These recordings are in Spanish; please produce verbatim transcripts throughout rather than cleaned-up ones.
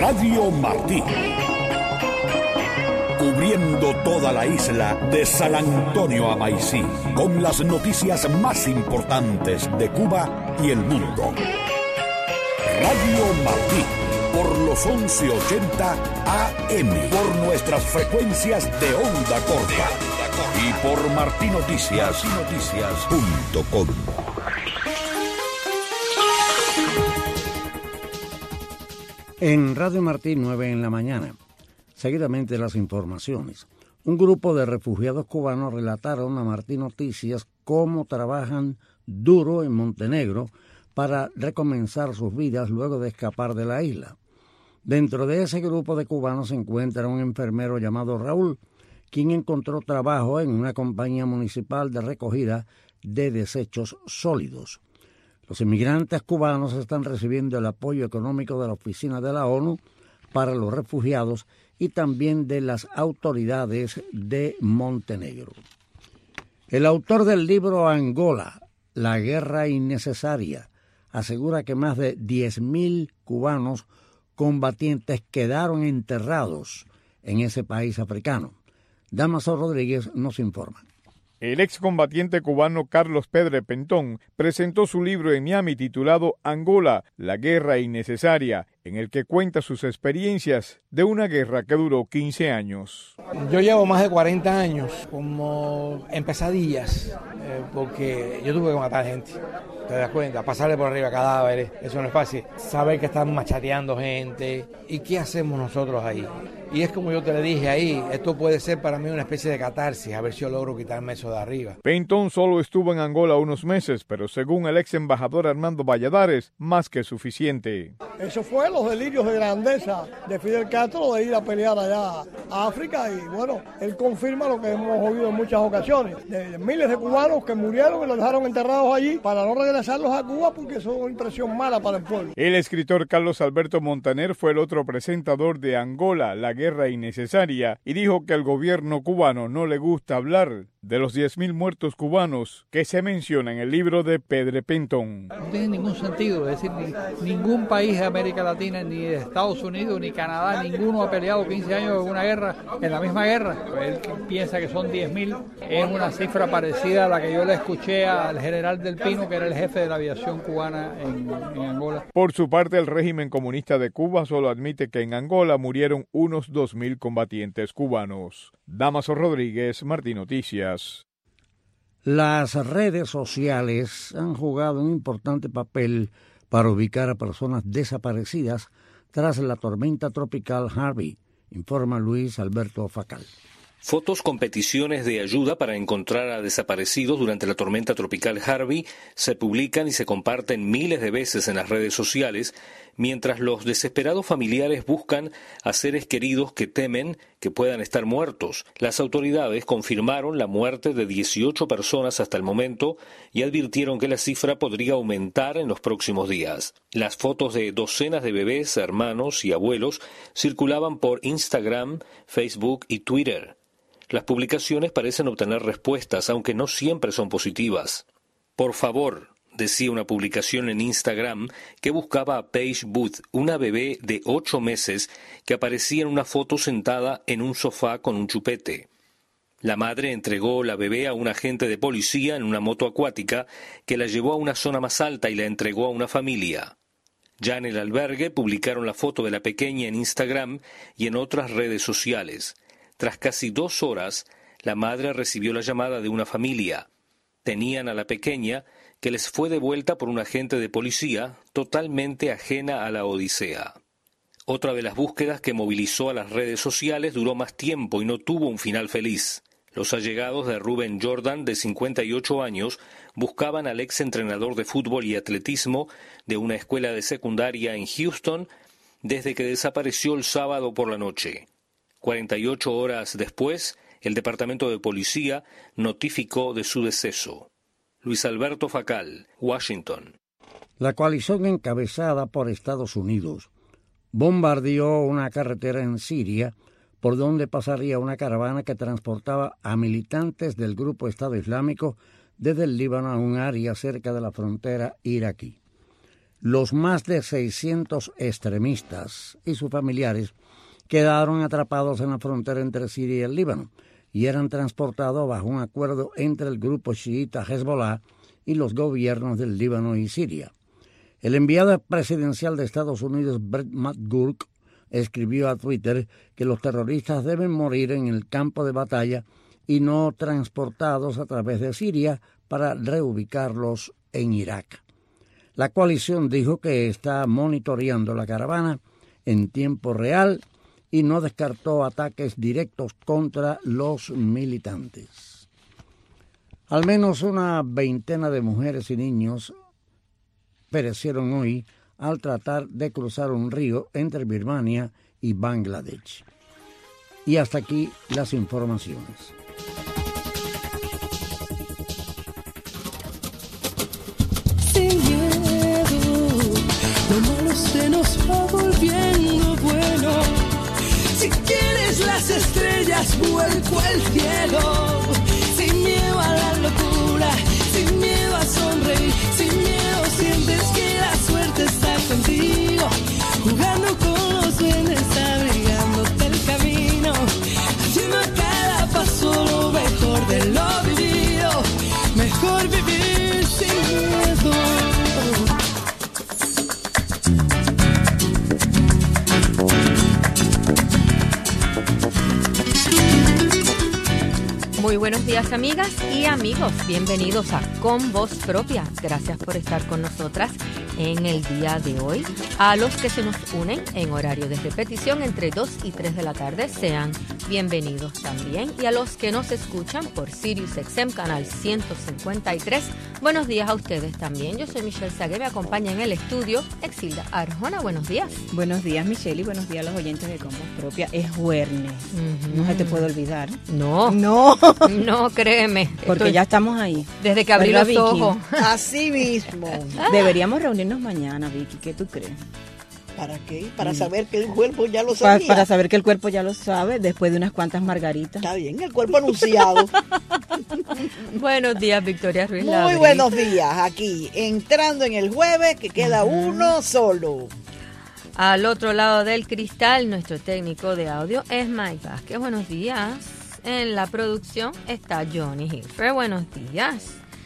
Radio Martí. Cubriendo toda la isla de San Antonio a Maicí, con las noticias más importantes de Cuba y el mundo. Radio Martí, por los once ochenta A M, por nuestras frecuencias de onda corta y por martinoticias punto com. En Radio Martí, nueve en la mañana. Seguidamente las informaciones. Un grupo de refugiados cubanos relataron a Martí Noticias cómo trabajan duro en Montenegro para recomenzar sus vidas luego de escapar de la isla. Dentro de ese grupo de cubanos se encuentra un enfermero llamado Raúl, quien encontró trabajo en una compañía municipal de recogida de desechos sólidos. Los inmigrantes cubanos están recibiendo el apoyo económico de la Oficina de la ONU para los Refugiados y también de las autoridades de Montenegro. El autor del libro Angola, la guerra innecesaria, asegura que más de diez mil cubanos combatientes quedaron enterrados en ese país africano. Damaso Rodríguez nos informa. El excombatiente cubano Carlos Pedre Pentón presentó su libro en Miami titulado Angola, la guerra innecesaria, en el que cuenta sus experiencias de una guerra que duró quince años. Yo llevo más de cuarenta años como en pesadillas, eh, porque yo tuve que matar gente. ¿Te das cuenta? Pasarle por arriba cadáveres, eso no es fácil. Saber que están machateando gente. ¿Y qué hacemos nosotros ahí? Y es como yo te le dije ahí, esto puede ser para mí una especie de catarsis, a ver si yo logro quitarme eso de arriba. Pentón solo estuvo en Angola unos meses, pero según el ex embajador Armando Valladares, más que suficiente. Eso fue los delirios de grandeza de Fidel Castro de ir a pelear allá a África y bueno, él confirma lo que hemos oído en muchas ocasiones, de, de miles de cubanos que murieron y los dejaron enterrados allí para no regresarlos a Cuba porque eso es una impresión mala para el pueblo. El escritor Carlos Alberto Montaner fue el otro presentador de Angola, la guerra innecesaria, y dijo que al gobierno cubano no le gusta hablar de los diez mil muertos cubanos que se menciona en el libro de Pedre Pentón. No tiene ningún sentido, es decir, ni, ningún país de América Latina, ni de Estados Unidos, ni Canadá, ninguno ha peleado quince años en una guerra, en la misma guerra. Él piensa que son diez mil, es una cifra parecida a la que yo le escuché al general Del Pino, que era el jefe de la aviación cubana en, en Angola. Por su parte, el régimen comunista de Cuba solo admite que en Angola murieron unos dos mil combatientes cubanos. Damaso Rodríguez, Martí Noticias. Las redes sociales han jugado un importante papel para ubicar a personas desaparecidas tras la tormenta tropical Harvey, informa Luis Alberto Facal. Fotos con peticiones de ayuda para encontrar a desaparecidos durante la tormenta tropical Harvey se publican y se comparten miles de veces en las redes sociales, mientras los desesperados familiares buscan a seres queridos que temen que puedan estar muertos. Las autoridades confirmaron la muerte de dieciocho personas hasta el momento y advirtieron que la cifra podría aumentar en los próximos días. Las fotos de docenas de bebés, hermanos y abuelos circulaban por Instagram, Facebook y Twitter. Las publicaciones parecen obtener respuestas, aunque no siempre son positivas. Por favor, decía una publicación en Instagram que buscaba a Paige Booth, una bebé de ocho meses que aparecía en una foto sentada en un sofá con un chupete. La madre entregó la bebé a un agente de policía en una moto acuática que la llevó a una zona más alta y la entregó a una familia. Ya en el albergue publicaron la foto de la pequeña en Instagram y en otras redes sociales. Tras casi dos horas, la madre recibió la llamada de una familia. Tenían a la pequeña, que les fue devuelta por un agente de policía totalmente ajena a la odisea. Otra de las búsquedas que movilizó a las redes sociales duró más tiempo y no tuvo un final feliz. Los allegados de Rubén Jordan, de cincuenta y ocho años, buscaban al ex entrenador de fútbol y atletismo de una escuela de secundaria en Houston desde que desapareció el sábado por la noche. cuarenta y ocho horas después, el Departamento de Policía notificó de su deceso. Luis Alberto Facal, Washington. La coalición encabezada por Estados Unidos bombardeó una carretera en Siria por donde pasaría una caravana que transportaba a militantes del grupo Estado Islámico desde el Líbano a un área cerca de la frontera iraquí. Los más de seiscientos extremistas y sus familiares quedaron atrapados en la frontera entre Siria y el Líbano y eran transportados bajo un acuerdo entre el grupo chiita Hezbollah y los gobiernos del Líbano y Siria. El enviado presidencial de Estados Unidos, Brett McGurk, escribió a Twitter que los terroristas deben morir en el campo de batalla y no transportados a través de Siria para reubicarlos en Irak. La coalición dijo que está monitoreando la caravana en tiempo real y no descartó ataques directos contra los militantes. Al menos una veintena de mujeres y niños perecieron hoy al tratar de cruzar un río entre Birmania y Bangladesh. Y hasta aquí las informaciones. Lo malo se nos va volviendo bueno. Si quieres las estrellas, vuelco al cielo. Sin miedo a la locura, sin miedo a sonreír, sin miedo sientes que la suerte está contigo. Jugando con los duendes, abrigándote el camino, haciendo a cada paso lo mejor de lo vivido. Mejor vivir sin miedo. Muy buenos días, amigas y amigos. Bienvenidos a Con Voz Propia. Gracias por estar con nosotras en el día de hoy. A los que se nos unen en horario de repetición entre dos y tres de la tarde, sean bienvenidos también. Y a los que nos escuchan por Sirius X M Canal ciento cincuenta y tres, buenos días a ustedes también. Yo soy Michelle Sagué, me acompaña en el estudio Exilda Arjona. Buenos días. Buenos días, Michelle, y buenos días a los oyentes de Con Voz Propia. Es jueves. Uh-huh. No se te puede olvidar. No. No. No, créeme. Porque Estoy... ya estamos ahí. Desde que abrí los Vicky? ojos. Así mismo. Deberíamos reunirnos mañana, Vicky. ¿Qué tú crees? ¿Para qué? Para mm. saber que el cuerpo ya lo sabía. Para, para saber que el cuerpo ya lo sabe después de unas cuantas margaritas. Está bien, el cuerpo anunciado. Buenos días, Victoria Ruiz. Muy Labri. Buenos días, aquí, entrando en el jueves, que queda uh-huh. uno solo. Al otro lado del cristal, nuestro técnico de audio es Mike Vázquez. Buenos días. En la producción está Johnny Hilfer. Buenos días.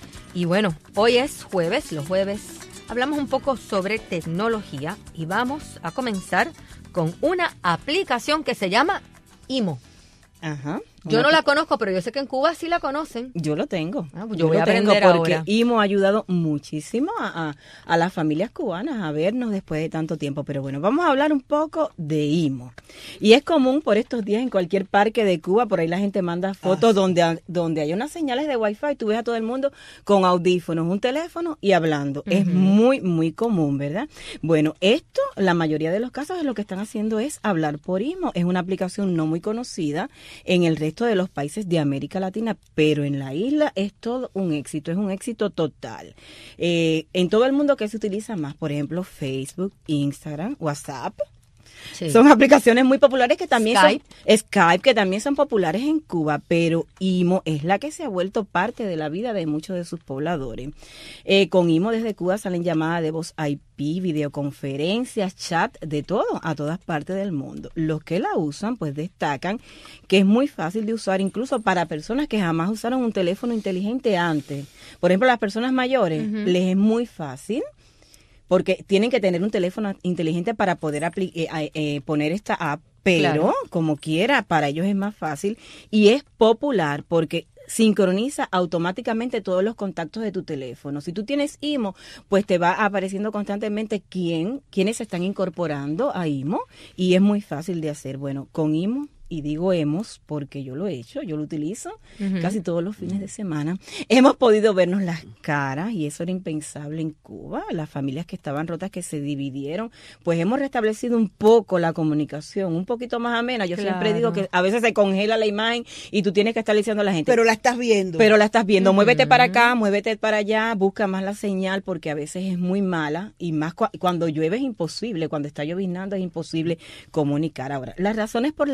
Y bueno, hoy es jueves. Los jueves hablamos un poco sobre tecnología y vamos a comenzar con una aplicación que se llama IMO. Ajá. Yo no la conozco, pero yo sé que en Cuba sí la conocen. Yo lo tengo. Ah, pues yo, yo voy a aprender tengo porque ahora. IMO ha ayudado muchísimo a, a, a las familias cubanas a vernos después de tanto tiempo. Pero bueno, vamos a hablar un poco de IMO. Y es común por estos días en cualquier parque de Cuba, por ahí la gente manda fotos ah, donde, donde hay unas señales de Wi-Fi, tú ves a todo el mundo con audífonos, un teléfono y hablando. Uh-huh. Es muy, muy común, ¿verdad? Bueno, esto, la mayoría de los casos, lo que están haciendo es hablar por IMO. Es una aplicación no muy conocida en el resto de los países de América Latina, pero en la isla es todo un éxito, es un éxito total. Eh, en todo el mundo que se utiliza más, por ejemplo, Facebook, Instagram, WhatsApp. Sí. Son aplicaciones muy populares que también Skype. son Skype, que también son populares en Cuba, pero IMO es la que se ha vuelto parte de la vida de muchos de sus pobladores. Eh, con IMO desde Cuba salen llamadas de voz I P, videoconferencias, chat, de todo, a todas partes del mundo. Los que la usan, pues destacan que es muy fácil de usar, incluso para personas que jamás usaron un teléfono inteligente antes. Por ejemplo, las personas mayores, uh-huh. les es muy fácil, porque tienen que tener un teléfono inteligente para poder apli- eh, eh, poner esta app, pero claro. como quiera, para ellos es más fácil y es popular porque sincroniza automáticamente todos los contactos de tu teléfono. Si tú tienes IMO, pues te va apareciendo constantemente quién, quiénes se están incorporando a IMO y es muy fácil de hacer. Bueno, con IMO, y digo hemos porque yo lo he hecho, yo lo utilizo uh-huh. casi todos los fines de semana, hemos podido vernos las caras y eso era impensable en Cuba. Las familias que estaban rotas, que se dividieron, pues hemos restablecido un poco la comunicación, un poquito más amena. Yo claro. siempre digo que a veces se congela la imagen y tú tienes que estar diciendo a la gente. Pero la estás viendo. Pero la estás viendo. Uh-huh. Muévete para acá, muévete para allá, busca más la señal porque a veces es muy mala y más cu- cuando llueve es imposible, cuando está lloviznando es imposible comunicar. Ahora, las razones por las que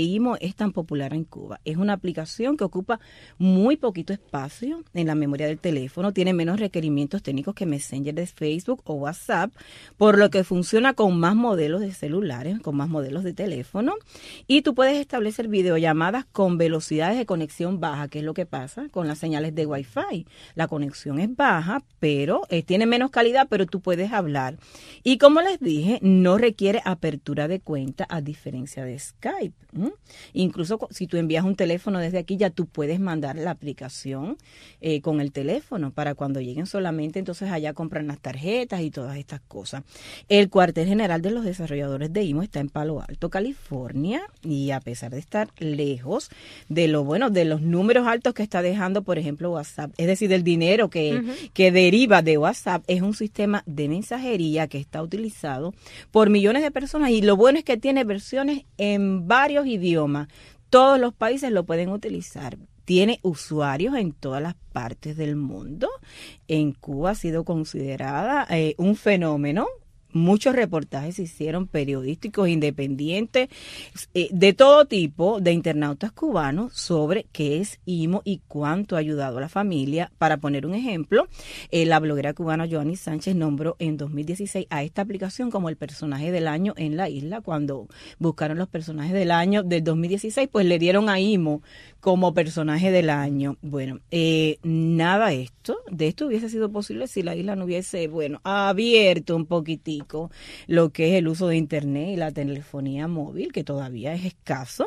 IMO es tan popular en Cuba? Es una aplicación que ocupa muy poquito espacio en la memoria del teléfono, tiene menos requerimientos técnicos que Messenger de Facebook o WhatsApp, por lo que funciona con más modelos de celulares, con más modelos de teléfono, y tú puedes establecer videollamadas con velocidades de conexión baja, que es lo que pasa con las señales de Wi-Fi. La conexión es baja, pero eh, tiene menos calidad, pero tú puedes hablar. Y como les dije, no requiere apertura de cuenta a diferencia de Skype. ¿Mm? Incluso si tú envías un teléfono desde aquí, ya tú puedes mandar la aplicación eh, con el teléfono para cuando lleguen solamente, entonces allá compran las tarjetas y todas estas cosas. El cuartel general de los desarrolladores de IMO está en Palo Alto, California, y a pesar de estar lejos de lo bueno, de los números altos que está dejando, por ejemplo, WhatsApp, es decir, del dinero que, uh-huh. que deriva de WhatsApp, es un sistema de mensajería que está utilizado por millones de personas, y lo bueno es que tiene versiones en varios idiomas. Todos los países lo pueden utilizar. Tiene usuarios en todas las partes del mundo. En Cuba ha sido considerada eh, un fenómeno. Muchos reportajes se hicieron, periodísticos, independientes, eh, de todo tipo, de internautas cubanos, sobre qué es IMO y cuánto ha ayudado a la familia. Para poner un ejemplo, eh, la bloguera cubana Joanny Sánchez nombró en dos mil dieciséis a esta aplicación como el personaje del año en la isla. Cuando buscaron los personajes del año del dos mil dieciséis, pues le dieron a IMO como personaje del año. Bueno, eh, nada esto, de esto hubiese sido posible si la isla no hubiese, bueno, abierto un poquitito lo que es el uso de internet y la telefonía móvil, que todavía es escaso.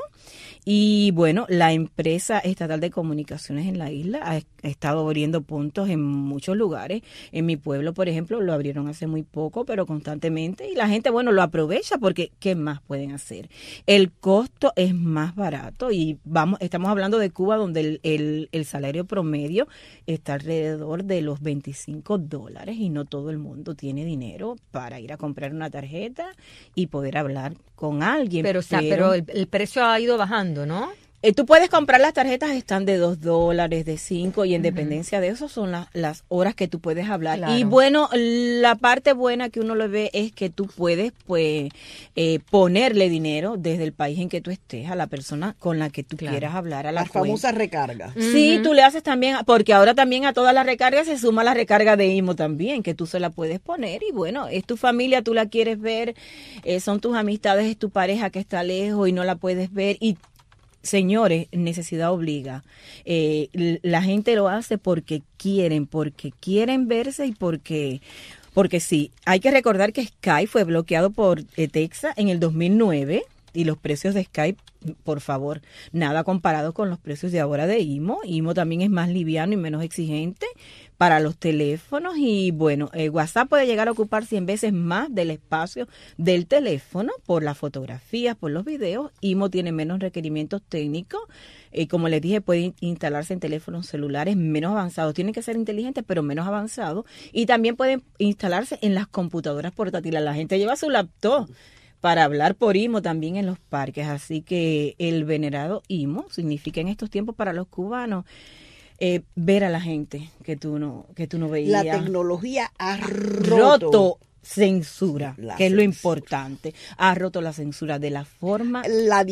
Y bueno, la empresa estatal de comunicaciones en la isla ha, ha estado abriendo puntos en muchos lugares. En mi pueblo, por ejemplo, lo abrieron hace muy poco, pero constantemente, y la gente, bueno, lo aprovecha porque ¿qué más pueden hacer? El costo es más barato, y vamos, estamos hablando de Cuba, donde el, el, el salario promedio está alrededor de los veinticinco dólares, y no todo el mundo tiene dinero para ir a comprar una tarjeta y poder hablar con alguien. Pero, o sea, pero, pero el, el precio ha ido bajando, ¿no? Eh, tú puedes comprar las tarjetas, están de dos dólares, de cinco, y en uh-huh. dependencia de eso son la, las horas que tú puedes hablar. Claro. Y bueno, la parte buena que uno lo ve es que tú puedes pues eh, ponerle dinero desde el país en que tú estés a la persona con la que tú claro. quieras hablar. A la las famosas recargas. Sí, uh-huh. tú le haces también, porque ahora también a todas las recargas se suma la recarga de IMO también, que tú se la puedes poner, y bueno, es tu familia, tú la quieres ver, eh, son tus amistades, es tu pareja que está lejos y no la puedes ver, y señores, necesidad obliga. Eh, la gente lo hace porque quieren, porque quieren verse y porque, porque sí. Hay que recordar que Skype fue bloqueado por eh, Texas en el dos mil nueve, y los precios de Skype, por favor, nada comparado con los precios de ahora de IMO. IMO también es más liviano y menos exigente para los teléfonos, y bueno, eh, WhatsApp puede llegar a ocupar cien veces más del espacio del teléfono por las fotografías, por los videos. IMO tiene menos requerimientos técnicos, y eh, como les dije, puede instalarse en teléfonos celulares menos avanzados. Tienen que ser inteligentes, pero menos avanzados, y también pueden instalarse en las computadoras portátiles. La gente lleva su laptop para hablar por IMO también en los parques. Así que el venerado IMO significa en estos tiempos para los cubanos eh, ver a la gente que tú no que tú no veías. La tecnología ha roto, roto censura, la que censura. Es lo importante. Ha roto la censura de la forma. La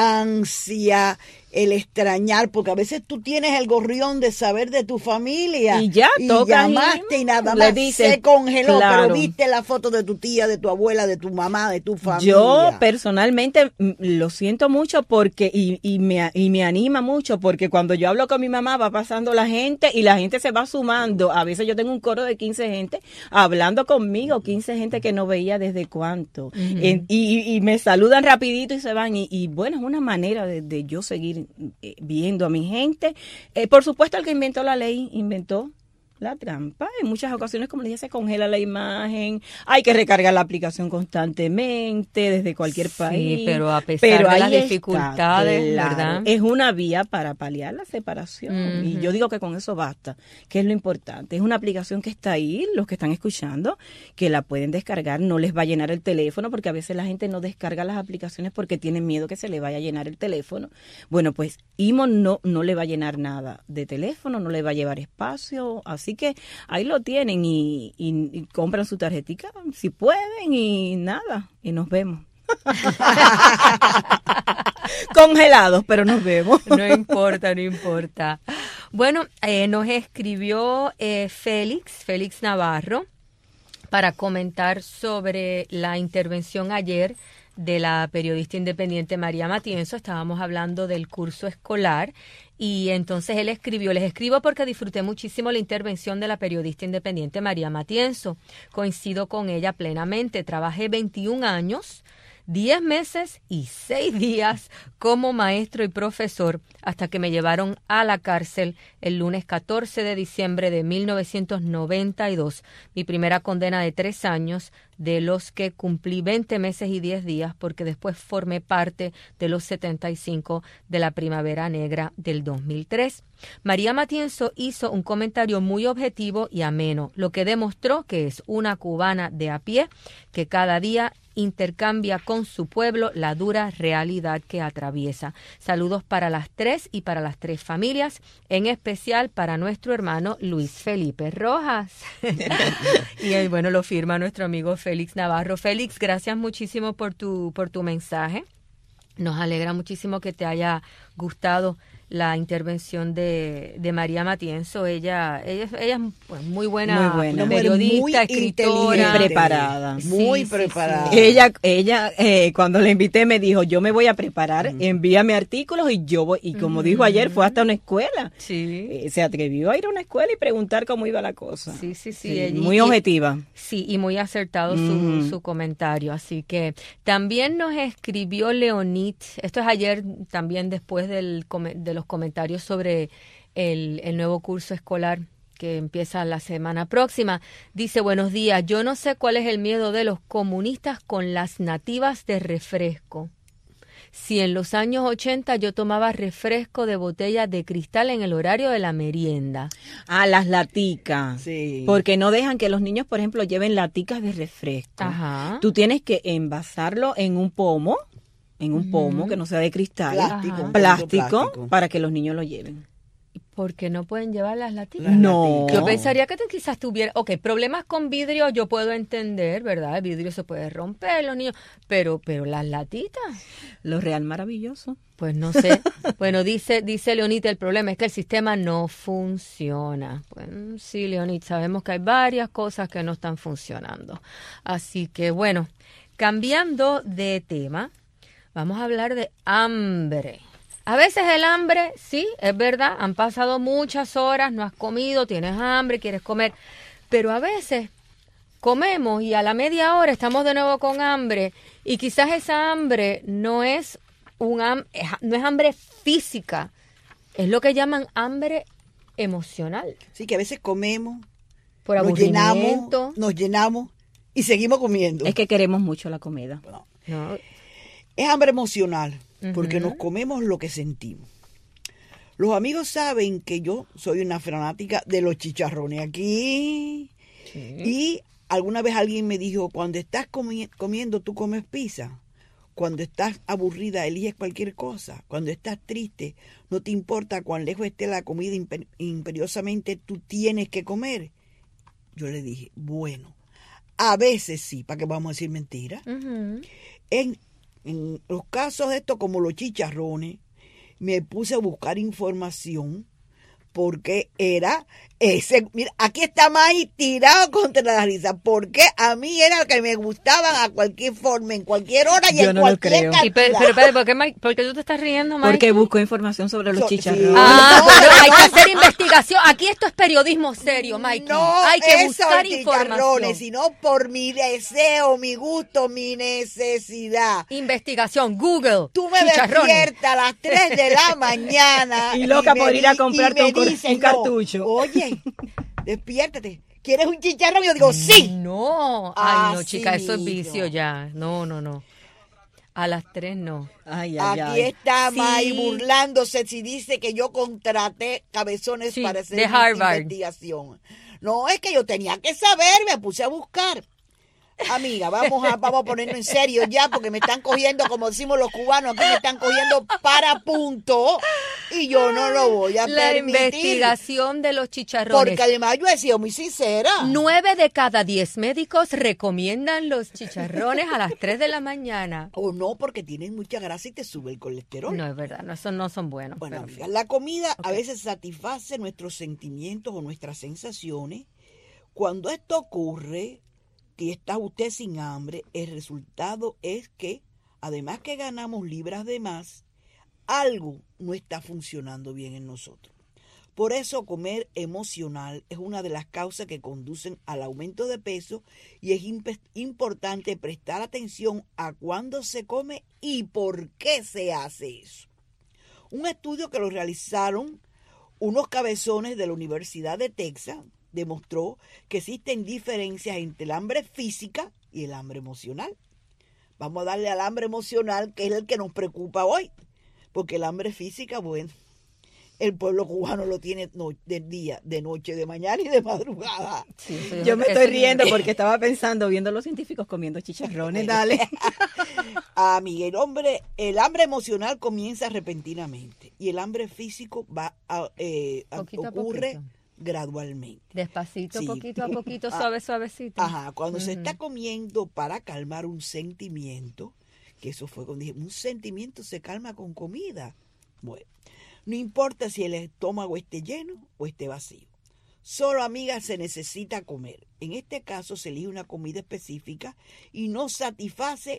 distancia, el extrañar, porque a veces tú tienes el gorrión de saber de tu familia y ya y toca llamaste y nada más dices, se congeló, claro. Pero viste la foto de tu tía, de tu abuela, de tu mamá, de tu familia. Yo personalmente lo siento mucho porque y, y me y me anima mucho, porque cuando yo hablo con mi mamá va pasando la gente y la gente se va sumando. A veces yo tengo un coro de quince gente hablando conmigo, quince gente que no veía desde cuánto, uh-huh. eh, y, y me saludan rapidito y se van, y, y bueno, es una manera de, de yo seguir viendo a mi gente. Eh, por supuesto, el que inventó la ley inventó la trampa. En muchas ocasiones, como les dije, se congela la imagen, hay que recargar la aplicación constantemente desde cualquier país. Sí, pero a pesar pero de las dificultades, está, ¿verdad? Claro, es una vía para paliar la separación. Uh-huh. Y yo digo que con eso basta, que es lo importante. Es una aplicación que está ahí, los que están escuchando, que la pueden descargar, no les va a llenar el teléfono, porque a veces la gente no descarga las aplicaciones porque tienen miedo que se le vaya a llenar el teléfono. Bueno, pues IMO no, no le va a llenar nada de teléfono, no le va a llevar espacio, así que ahí lo tienen, y, y, y compran su tarjetica si pueden, y nada, y nos vemos. Congelados, pero nos vemos. No importa, no importa. Bueno, eh, nos escribió eh, Félix, Félix Navarro, para comentar sobre la intervención ayer de la periodista independiente María Matienzo. Estábamos hablando del curso escolar y entonces él escribió, les escribo porque disfruté muchísimo la intervención de la periodista independiente María Matienzo. Coincido con ella plenamente. Trabajé veintiún años, diez meses y seis días como maestro y profesor hasta que me llevaron a la cárcel el lunes catorce de diciembre de mil novecientos noventa y dos. Mi primera condena de tres años, de los que cumplí veinte meses y diez días porque después formé parte de los setenta y cinco de la Primavera Negra del dos mil tres. María Matienzo hizo un comentario muy objetivo y ameno, lo que demostró que es una cubana de a pie que cada día intercambia con su pueblo la dura realidad que atraviesa. Saludos para las tres y para las tres familias, en especial para nuestro hermano Luis Felipe Rojas. Y bueno, lo firma nuestro amigo Félix Navarro. Félix, gracias muchísimo por tu, por tu mensaje. Nos alegra muchísimo que te haya gustado la intervención de, de María Matienzo. Ella, ella, ella es pues, muy buena, muy buena. periodista, muy escritora, preparada, muy sí, preparada. Sí, sí. Ella, ella, eh, cuando la invité me dijo, yo me voy a preparar, mm. envíame artículos y yo voy. Y como mm. dijo ayer, fue hasta una escuela. Sí. Eh, se atrevió a ir a una escuela y preguntar cómo iba la cosa. Sí, sí, sí. sí ella, muy y, objetiva. Sí, y muy acertado mm. su, su comentario. Así que también nos escribió Leonid. Esto es ayer también después del de los comentarios sobre el, el nuevo curso escolar que empieza la semana próxima. Dice, buenos días, yo no sé cuál es el miedo de los comunistas con las nativas de refresco. Si en los años ochenta yo tomaba refresco de botella de cristal en el horario de la merienda. Ah, las laticas. Sí. Porque no dejan que los niños, por ejemplo, lleven laticas de refresco. Ajá. Tú tienes que envasarlo en un pomo, en un pomo uh-huh. que no sea de cristal, plástico, plástico, plástico, para que los niños lo lleven. ¿Por qué no pueden llevar las laticas? No. Yo pensaría que te, quizás tuviera, ok, problemas con vidrio yo puedo entender, ¿verdad? El vidrio se puede romper, los niños, pero, pero las latitas. Lo real maravilloso. Pues no sé. Bueno, dice, dice Leonita, el problema es que el sistema no funciona. Pues sí, Leonita, sabemos que hay varias cosas que no están funcionando. Así que bueno, cambiando de tema, vamos a hablar de hambre. A veces el hambre, sí, es verdad, han pasado muchas horas, no has comido, tienes hambre, quieres comer, pero a veces comemos y a la media hora estamos de nuevo con hambre y quizás esa hambre no es un ham- no es hambre física, es lo que llaman hambre emocional. Sí, que a veces comemos, por nos aburrimiento. llenamos, nos llenamos y seguimos comiendo. Es que queremos mucho la comida. No. No. Es hambre emocional, porque Uh-huh. nos comemos lo que sentimos. Los amigos saben que yo soy una fanática de los chicharrones aquí. Sí. Y alguna vez alguien me dijo, cuando estás comi- comiendo, tú comes pizza. Cuando estás aburrida, eliges cualquier cosa. Cuando estás triste, no te importa cuán lejos esté la comida, imper- imperiosamente tú tienes que comer. Yo le dije, bueno, a veces sí, ¿para qué vamos a decir mentiras? Uh-huh. En, en los casos de esto, como los chicharrones, me puse a buscar información porque era ese. Mira, aquí está May tirado contra la risa, porque a mí era el que me gustaban a cualquier forma, en cualquier hora y Yo en no lo cualquier creo. cantidad. Y pero, pero, pero, ¿por qué, Mike? ¿Por qué tú te estás riendo, Mike? Porque busco información sobre los So- chicharrones. sí. Ah, No, bueno, no, hay no. que hacer investigación. Aquí esto es periodismo serio, Mike. No hay que esos buscar chicharrones, información. sino por mi deseo, mi gusto, mi necesidad. Investigación, Google. Tú me chicharrones. despiertas a las tres de la mañana. Y loca me por ir a di- comprarte y me un cor- dices, un cartucho. "No, oye, despiértate. ¿Quieres un chicharrón?" Y yo digo, sí. No, ay, no, Así chica, eso es mismo. vicio ya. No, no, no. A las tres no. Ay, ay, Aquí ay. está Sí. May burlándose si dice que yo contraté cabezones Sí, para hacer de esta Harvard. investigación. No, es que yo tenía que saber, me puse a buscar. Amiga, vamos a, vamos a ponernos en serio ya, porque me están cogiendo, como decimos los cubanos, aquí me están cogiendo para punto y yo no lo voy a La permitir. investigación de los chicharrones. Porque además yo he sido muy sincera. Nueve de cada diez médicos recomiendan los chicharrones a las tres de la mañana. O no, porque tienen mucha grasa y te sube el colesterol. No, es verdad, no, esos no son buenos. Bueno, pero... amiga, la comida okay. a veces satisface nuestros sentimientos o nuestras sensaciones. Cuando esto ocurre, que está usted sin hambre, el resultado es que, además que ganamos libras de más, algo no está funcionando bien en nosotros. Por eso comer emocional es una de las causas que conducen al aumento de peso y es imp- importante prestar atención a cuándo se come y por qué se hace eso. Un estudio que lo realizaron unos cabezones de la Universidad de Texas demostró que existen diferencias entre el hambre física y el hambre emocional. Vamos a darle al hambre emocional, que es el que nos preocupa hoy, porque el hambre física, bueno, el pueblo cubano lo tiene no, de día, de noche, de mañana y de madrugada. Sí, yo me estoy riendo porque estaba pensando, viendo a los científicos comiendo chicharrones, dale. Amiga, el hombre, el hambre emocional comienza repentinamente y el hambre físico va a, eh, a, ocurre a gradualmente. Despacito, sí. poquito a poquito, suave, suavecito. Ajá, cuando uh-huh. se está Mm. comiendo para calmar un sentimiento, que eso fue cuando dije, un sentimiento se calma con comida. Bueno, no importa si el estómago esté lleno o esté vacío. Solo, amiga, se necesita comer. En este caso se elige una comida específica y no satisface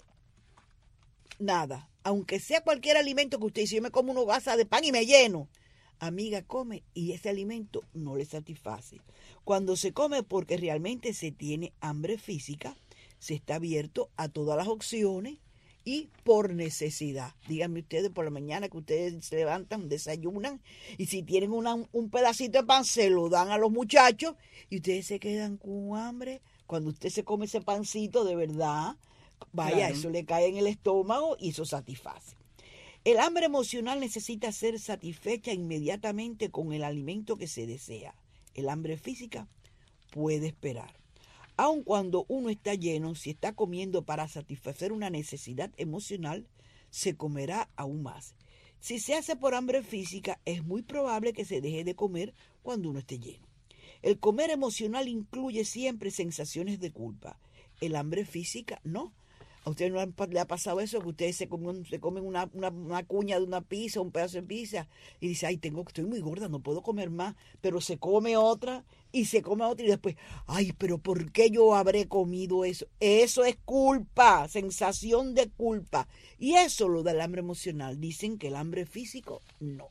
nada. Aunque sea cualquier alimento que usted dice, yo me como una gasa de pan y me lleno. Amiga, come y ese alimento no le satisface. Cuando se come porque realmente se tiene hambre física, se está abierto a todas las opciones y por necesidad. Díganme ustedes por la mañana que ustedes se levantan, desayunan y si tienen una, un pedacito de pan se lo dan a los muchachos y ustedes se quedan con hambre. Cuando usted se come ese pancito de verdad, vaya, claro. Eso le cae en el estómago y eso satisface. El hambre emocional necesita ser satisfecha inmediatamente con el alimento que se desea. El hambre física puede esperar. Aun cuando uno está lleno, si está comiendo para satisfacer una necesidad emocional, se comerá aún más. Si se hace por hambre física, es muy probable que se deje de comer cuando uno esté lleno. El comer emocional incluye siempre sensaciones de culpa. El hambre física no. ¿A usted no le ha pasado eso? Que ustedes se comen, se comen una, una, una cuña de una pizza, un pedazo de pizza, y dice, ay, tengo, estoy muy gorda, no puedo comer más, pero se come otra, y se come otra, y después, ay, pero ¿por qué yo habré comido eso? Eso es culpa, sensación de culpa. Y eso lo da el hambre emocional. Dicen que el hambre físico, no.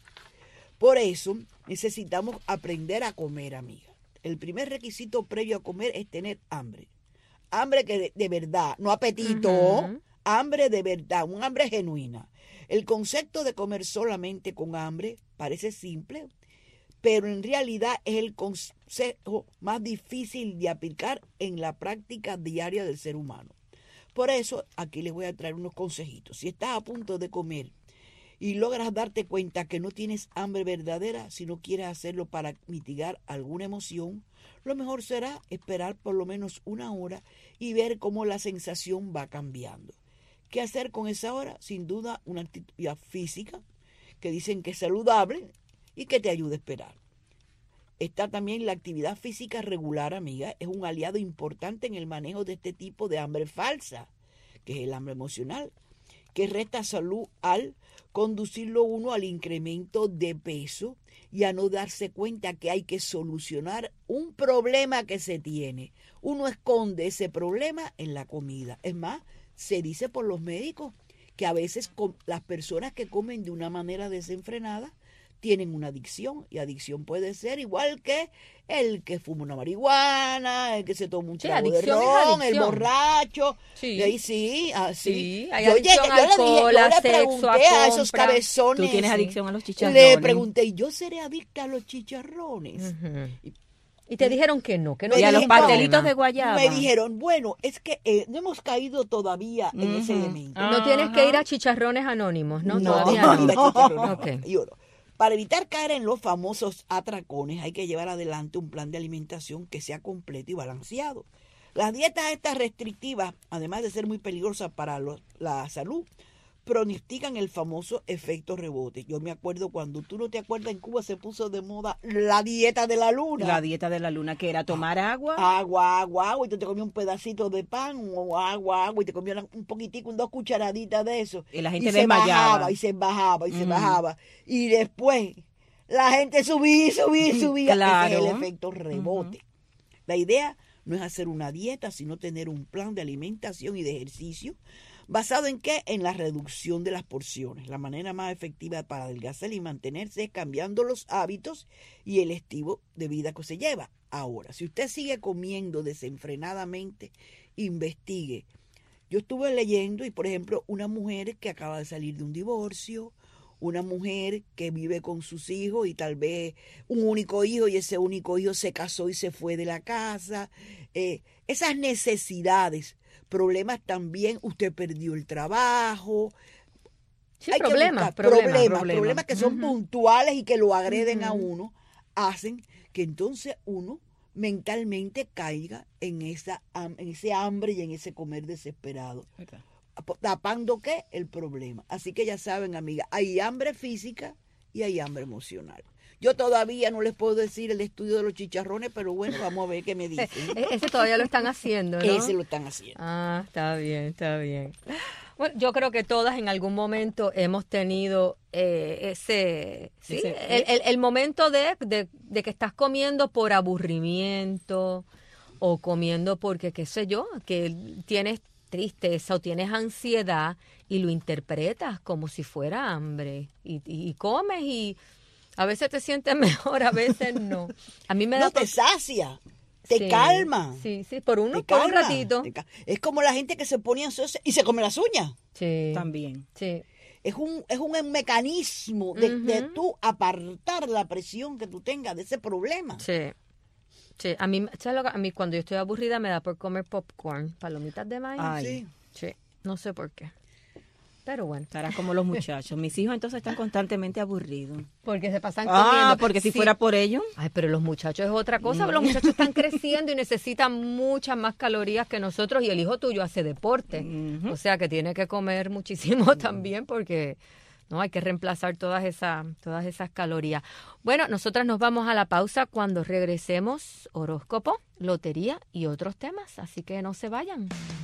Por eso, necesitamos aprender a comer, amiga. El primer requisito previo a comer es tener hambre. Hambre que de, de verdad, no apetito, uh-huh. Hambre de verdad, un hambre genuina. El concepto de comer solamente con hambre parece simple, pero en realidad es el concepto más difícil de aplicar en la práctica diaria del ser humano. Por eso, aquí les voy a traer unos consejitos. Si estás a punto de comer y logras darte cuenta que no tienes hambre verdadera, si no quieres hacerlo para mitigar alguna emoción, lo mejor será esperar por lo menos una hora y ver cómo la sensación va cambiando. ¿Qué hacer con esa hora? Sin duda, una actividad física que dicen que es saludable y que te ayuda a esperar. Está también la actividad física regular, amiga. Es un aliado importante en el manejo de este tipo de hambre falsa, que es el hambre emocional, que resta salud al conducirlo uno al incremento de peso y a no darse cuenta que hay que solucionar un problema que se tiene. Uno esconde ese problema en la comida. Es más, se dice por los médicos que a veces las personas que comen de una manera desenfrenada tienen una adicción, y adicción puede ser igual que el que fuma una marihuana, el que se toma un trago sí, de ron, el borracho. Sí, y ahí sí, así. Sí, hay yo adicción llegué, alcohol, yo le, yo le sexo, pregunté a, a esos cabezones. ¿Tú tienes adicción a los chicharrones? Le pregunté, ¿y yo seré adicta a los chicharrones? Uh-huh. y, y te dijeron que no, que no. Y a los pastelitos de guayaba. Me dijeron, bueno, es que eh, no hemos caído todavía en uh-huh. ese elemento. No uh-huh. tienes que ir a Chicharrones Anónimos, ¿no? No, todavía no. no. no. Okay. Y oro. Para evitar caer en los famosos atracones, hay que llevar adelante un plan de alimentación que sea completo y balanceado. Las dietas estas restrictivas, además de ser muy peligrosas para los, la salud, pronostican el famoso efecto rebote. Yo me acuerdo cuando, tú no te acuerdas, en Cuba se puso de moda la dieta de la luna. La dieta de la luna, que era tomar agua. Agua, agua, agua, y tú te comías un pedacito de pan, o agua, agua, y te comías un poquitico, dos cucharaditas de eso. Y la gente y desmayaba. se bajaba, y se bajaba, y mm. se bajaba. Y después, la gente subía, subía, subía. Claro. Ese es el efecto rebote. Uh-huh. La idea no es hacer una dieta, sino tener un plan de alimentación y de ejercicio ¿basado en qué? En la reducción de las porciones. La manera más efectiva para adelgazar y mantenerse es cambiando los hábitos y el estilo de vida que se lleva. Ahora, si usted sigue comiendo desenfrenadamente, investigue. Yo estuve leyendo y, por ejemplo, una mujer que acaba de salir de un divorcio, una mujer que vive con sus hijos y tal vez un único hijo y ese único hijo se casó y se fue de la casa. Eh, esas necesidades, problemas también, usted perdió el trabajo. Sí, Hay problemas, que buscar, problemas, problemas, problemas. problemas que son Uh-huh. puntuales y que lo agreden Uh-huh. a uno, hacen que entonces uno mentalmente caiga en, esa, en ese hambre y en ese comer desesperado. Okay. ¿Tapando qué? El problema. Así que ya saben, amiga, hay hambre física y hay hambre emocional. Yo todavía no les puedo decir el estudio de los chicharrones, pero bueno, vamos a ver qué me dicen. Ese todavía lo están haciendo, ¿no? Ese lo están haciendo. Ah, está bien, está bien. Bueno, yo creo que todas en algún momento hemos tenido eh, ese, sí, Ese- el, el- el momento de, de, de que estás comiendo por aburrimiento o comiendo porque, qué sé yo, que tienes tristeza o tienes ansiedad y lo interpretas como si fuera hambre y, y, y comes y a veces te sientes mejor, a veces no. A mí me da No te por- sacia, te Sí, calma. Sí, sí, por uno, Te por un calma, ratito. te ca- Es como la gente que se pone ansiosa y se come las uñas. Sí. También. Sí. Es un, es un mecanismo de, Ujú. de tú apartar la presión que tú tengas de ese problema. Sí. Sí, a mí, ¿sabes lo que? A mí cuando yo estoy aburrida me da por comer popcorn, palomitas de maíz. Ay. Sí. Sí, no sé por qué. Pero bueno. Estarás como los muchachos. Mis hijos entonces están constantemente aburridos. Porque se pasan comiendo. Ah, porque si Sí. fuera por ellos. Ay, pero los muchachos es otra cosa. Los muchachos están creciendo y necesitan muchas más calorías que nosotros. Y el hijo tuyo hace deporte. Ujú. O sea que tiene que comer muchísimo también porque no hay que reemplazar todas esas, todas esas calorías. Bueno, nosotras nos vamos a la pausa. Cuando regresemos, horóscopo, lotería y otros temas. Así que no se vayan.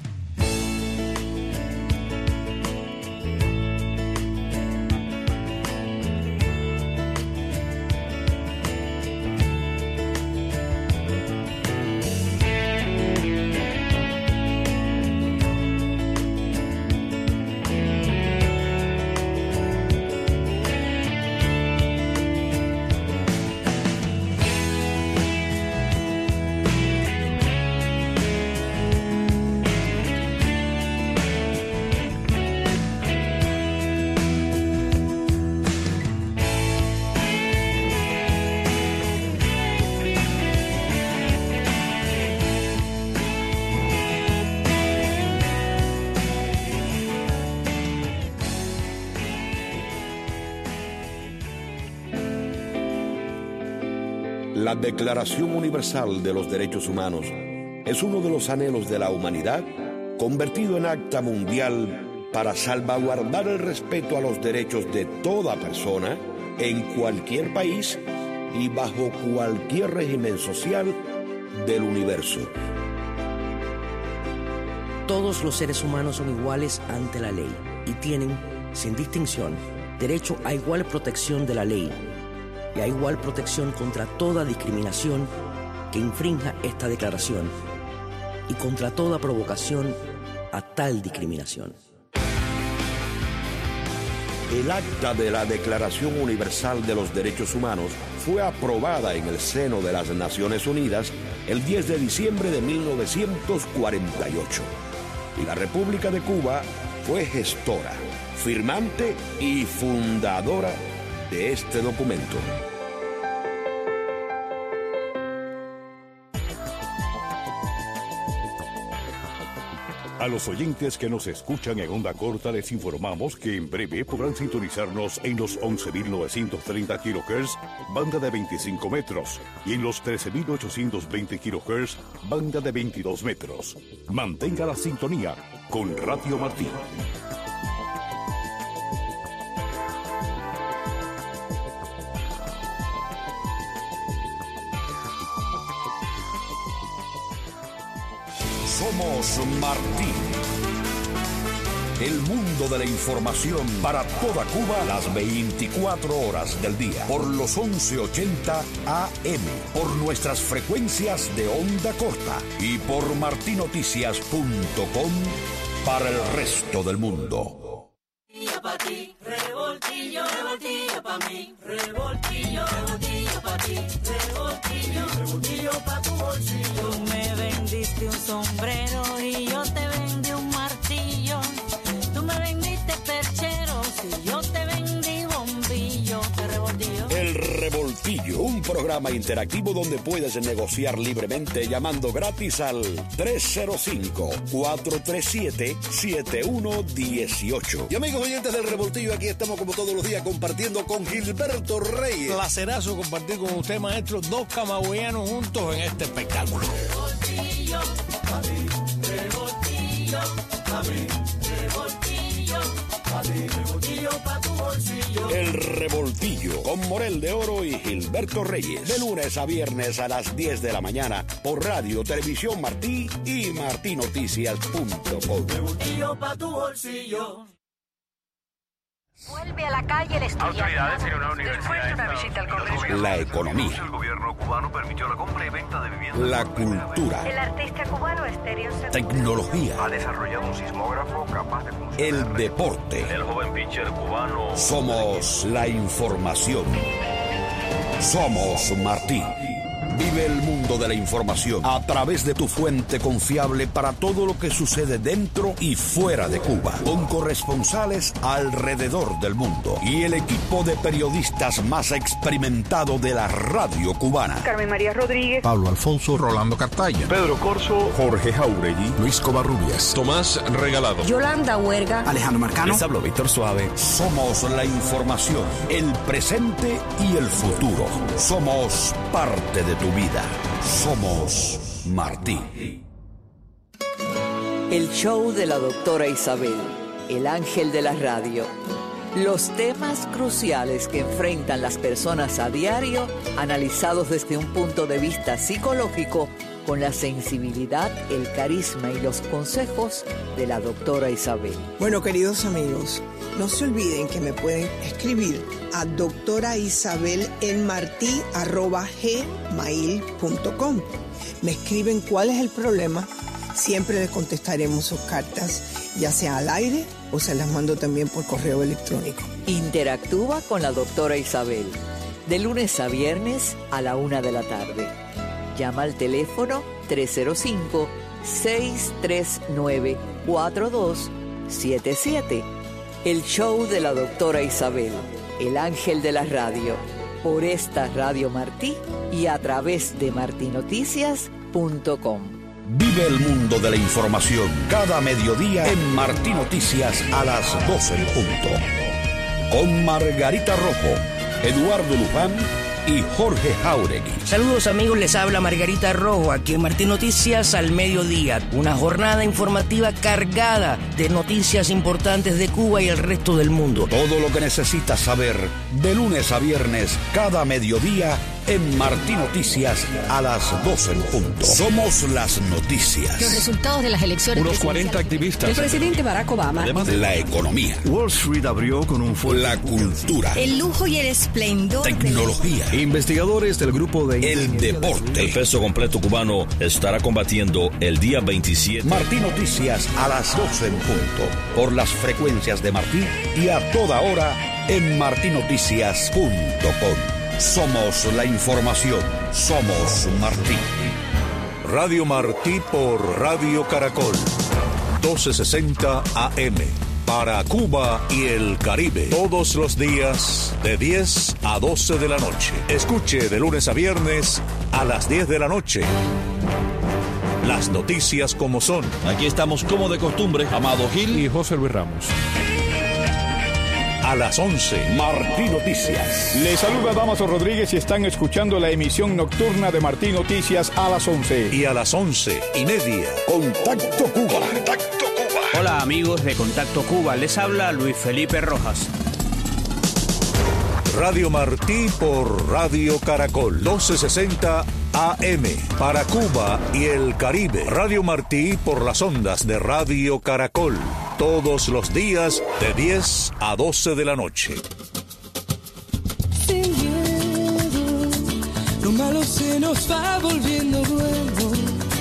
La Declaración Universal de los Derechos Humanos es uno de los anhelos de la humanidad convertido en acta mundial para salvaguardar el respeto a los derechos de toda persona en cualquier país y bajo cualquier régimen social del universo. Todos los seres humanos son iguales ante la ley y tienen, sin distinción, derecho a igual protección de la ley y a igual protección contra toda discriminación que infrinja esta declaración y contra toda provocación a tal discriminación. El acta de la Declaración Universal de los Derechos Humanos fue aprobada en el seno de las Naciones Unidas el diez de diciembre de mil novecientos cuarenta y ocho. Y la República de Cuba fue gestora, firmante y fundadora de este documento. A los oyentes que nos escuchan en onda corta les informamos que en breve podrán sintonizarnos en los once mil novecientos treinta kilohertz, banda de veinticinco metros, y en los trece mil ochocientos veinte kilohertz, banda de veintidós metros. Mantenga la sintonía con Radio Martí. Somos Martí. El mundo de la información para toda Cuba las veinticuatro horas del día. Por los once ochenta A M. Por nuestras frecuencias de onda corta. Y por martinoticias punto com para el resto del mundo. Pa' ti, revoltillo, revoltillo pa' mí, revoltillo, revoltillo pa' ti, revoltillo, revoltillo pa' tu bolsillo. Tú me vendiste un sombrero y yo te vendí un martillo. Tú me vendiste perchero y yo te vendí bombillo. Te revoltillo. El Revoltillo, un programa interactivo donde puedes negociar libremente llamando gratis al tres cero cinco, cuatro tres siete, siete uno uno ocho. Y amigos oyentes del Revoltillo, aquí estamos como todos los días compartiendo con Gilberto Reyes. Placerazo compartir con usted, maestro, dos camagüeyanos juntos en este espectáculo. Revoltillo, pa' mí, revoltillo, pa' mí, revoltillo, pa' mí, revoltillo pa' tu bolsillo. El Revoltillo con Morel de Oro y Gilberto Reyes. De lunes a viernes a las diez de la mañana por Radio Televisión Martí y martinoticias punto com. Revoltillo pa' tu bolsillo. Vuelve a la calle el estudiante. Autoridades en una universidad. Después de una visita al Congreso. La economía. El gobierno cubano permitió la compra y venta de viviendas. La cultura. El artista cubano Estéreo Segundo Tecnología. Ha desarrollado un sismógrafo capaz de funcionar. El deporte. El joven pitcher cubano. Somos la información. Somos Martí. Vive el mundo de la información a través de tu fuente confiable para todo lo que sucede dentro y fuera de Cuba, con corresponsales alrededor del mundo y el equipo de periodistas más experimentado de la radio cubana. Carmen María Rodríguez, Pablo Alfonso, Rolando Cartaya, Pedro Corso, Jorge Jauregui, Luis Covarrubias, Tomás Regalado, Yolanda Huerga, Alejandro Marcano. Les hablo Víctor Suave. Somos la información, el presente y el futuro. Somos parte de tu vida. Somos Martí. El show de la doctora Isabel, el ángel de la radio. Los temas cruciales que enfrentan las personas a diario, analizados desde un punto de vista psicológico, con la sensibilidad, el carisma y los consejos de la doctora Isabel. Bueno, queridos amigos, no se olviden que me pueden escribir a doctora Isabel en martí arroba gmail punto com. Me escriben cuál es el problema, siempre les contestaremos sus cartas, ya sea al aire o se las mando también por correo electrónico. Interactúa con la doctora Isabel, de lunes a viernes a la una de la tarde. Llama al teléfono tres cero cinco, seis tres nueve, cuatro dos siete siete. El show de la doctora Isabel, el ángel de la radio, por esta Radio Martí y a través de martinoticias punto com. Vive el mundo de la información cada mediodía en Martí Noticias a las doce en punto. Con Margarita Rojo, Eduardo Luján y Jorge Jauregui. Saludos amigos, les habla Margarita Rojo aquí en Martí Noticias al mediodía. Una jornada informativa cargada de noticias importantes de Cuba y el resto del mundo. Todo lo que necesitas saber de lunes a viernes cada mediodía en Martí Noticias a las doce en punto. Somos las noticias. Los resultados de las elecciones. Unos cuarenta activistas. El presidente Barack Obama. Además, la economía. Wall Street abrió con un fuerte. La cultura. El lujo y el esplendor. Tecnología. Investigadores del grupo de... El deporte. El peso completo cubano estará combatiendo el día veintisiete. Martí Noticias a las doce en punto. Por las frecuencias de Martí y a toda hora en martinoticias punto com. Somos la información. Somos Martí. Radio Martí por Radio Caracol. doce sesenta A M. Para Cuba y el Caribe. Todos los días de diez a doce de la noche. Escuche de lunes a viernes a las diez de la noche. Las noticias como son. Aquí estamos como de costumbre, Amado Gil y José Luis Ramos. A las once, Martí Noticias. Les saluda Damaso Rodríguez y están escuchando la emisión nocturna de Martí Noticias a las once. Y a las once y media, Contacto Cuba. Contacto Cuba. Hola amigos de Contacto Cuba, les habla Luis Felipe Rojas. Radio Martí por Radio Caracol, doce sesenta A M, para Cuba y el Caribe. Radio Martí por las ondas de Radio Caracol, todos los días de diez a doce de la noche. Sin miedo, lo malo se nos va volviendo bueno.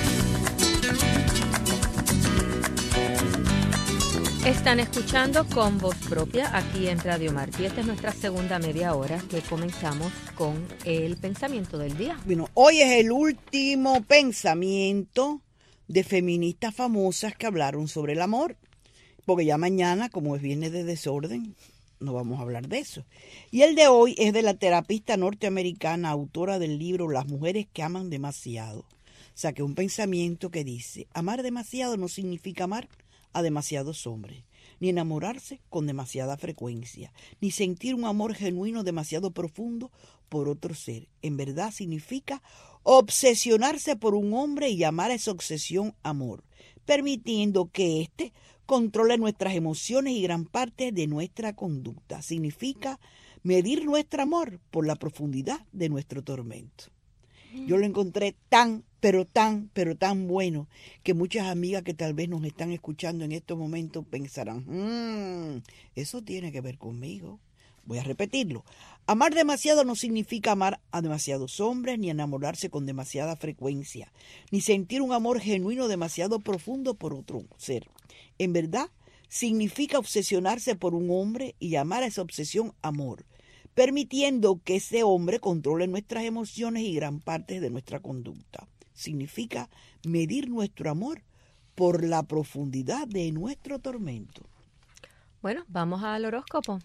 Están escuchando Con Voz Propia aquí en Radio Martí. Esta es nuestra segunda media hora que comenzamos con el pensamiento del día. Bueno, hoy es el último pensamiento de feministas famosas que hablaron sobre el amor, porque ya mañana, como es viernes de desorden, no vamos a hablar de eso. Y el de hoy es de la terapista norteamericana, autora del libro Las mujeres que aman demasiado. Saqué un pensamiento que dice: amar demasiado no significa amar a demasiados hombres, ni enamorarse con demasiada frecuencia, ni sentir un amor genuino demasiado profundo por otro ser. En verdad significa obsesionarse por un hombre y llamar a esa obsesión amor, permitiendo que éste controle nuestras emociones y gran parte de nuestra conducta. Significa medir nuestro amor por la profundidad de nuestro tormento. Yo lo encontré tan, pero tan, pero tan bueno que muchas amigas que tal vez nos están escuchando en estos momentos pensarán, mmm, eso tiene que ver conmigo. Voy a repetirlo. Amar demasiado no significa amar a demasiados hombres, ni enamorarse con demasiada frecuencia, ni sentir un amor genuino demasiado profundo por otro ser. En verdad, significa obsesionarse por un hombre y llamar a esa obsesión amor, permitiendo que ese hombre controle nuestras emociones y gran parte de nuestra conducta. Significa medir nuestro amor por la profundidad de nuestro tormento. Bueno, vamos al horóscopo.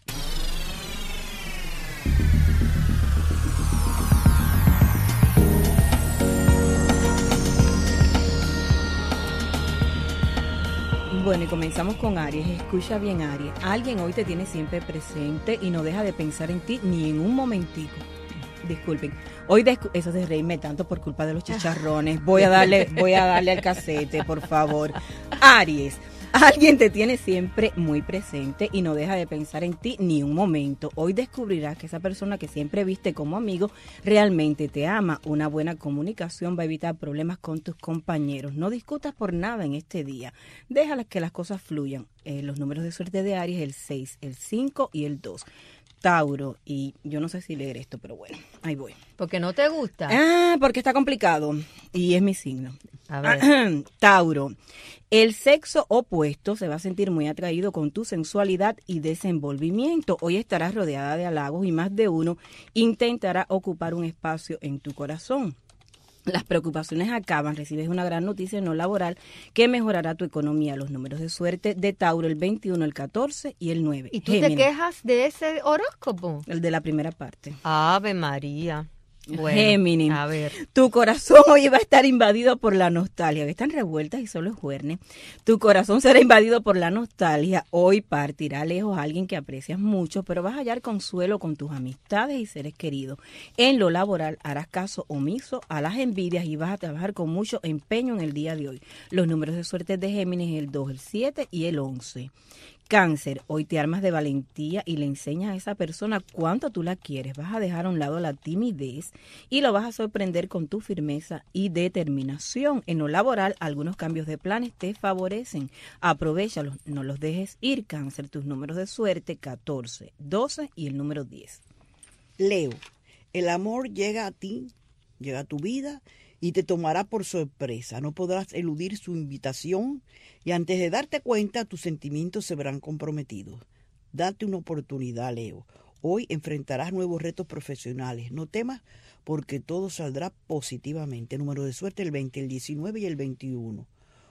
Bueno, y comenzamos con Aries. Escucha bien, Aries. Alguien hoy te tiene siempre presente y no deja de pensar en ti ni en un momentico. Disculpen. Hoy descu- eso de reírme tanto por culpa de los chicharrones. Voy a darle, voy a darle al casete, por favor. Aries. Alguien te tiene siempre muy presente y no deja de pensar en ti ni un momento. Hoy descubrirás que esa persona que siempre viste como amigo realmente te ama. Una buena comunicación va a evitar problemas con tus compañeros. No discutas por nada en este día. Déjala que las cosas fluyan. Eh, los números de suerte de Aries, el seis, el cinco y el dos. Tauro, y yo no sé si leer esto, pero bueno, ahí voy. ¿Porque no te gusta? Ah, porque está complicado y es mi signo. A ver. Tauro, el sexo opuesto se va a sentir muy atraído con tu sensualidad y desenvolvimiento. Hoy estarás rodeada de halagos y más de uno intentará ocupar un espacio en tu corazón. Las preocupaciones acaban, recibes una gran noticia no laboral que mejorará tu economía. Los números de suerte de Tauro, el veintiuno, el catorce y el nueve. ¿Y tú Géminis. te quejas de ese horóscopo? El de la primera parte. Ave María. Bueno, Géminis. a ver. Tu corazón hoy va a estar invadido por la nostalgia. Están revueltas y solo es jueves. Tu corazón será invadido por la nostalgia. Hoy partirá lejos a alguien que aprecias mucho, pero vas a hallar consuelo con tus amistades y seres queridos. En lo laboral harás caso omiso a las envidias y vas a trabajar con mucho empeño en el día de hoy. Los números de suerte de Géminis, el dos, el siete y el once. Cáncer, hoy te armas de valentía y le enseñas a esa persona cuánto tú la quieres. Vas a dejar a un lado la timidez y lo vas a sorprender con tu firmeza y determinación. En lo laboral, algunos cambios de planes te favorecen. Aprovéchalos, no los dejes ir. Cáncer, tus números de suerte, catorce, doce y el número diez. Leo, el amor llega a ti, llega a tu vida y te tomará por sorpresa. No podrás eludir su invitación y antes de darte cuenta tus sentimientos se verán comprometidos. Date una oportunidad, Leo. Hoy enfrentarás nuevos retos profesionales. No temas porque todo saldrá positivamente. Número de suerte el veinte, el diecinueve y el veintiuno.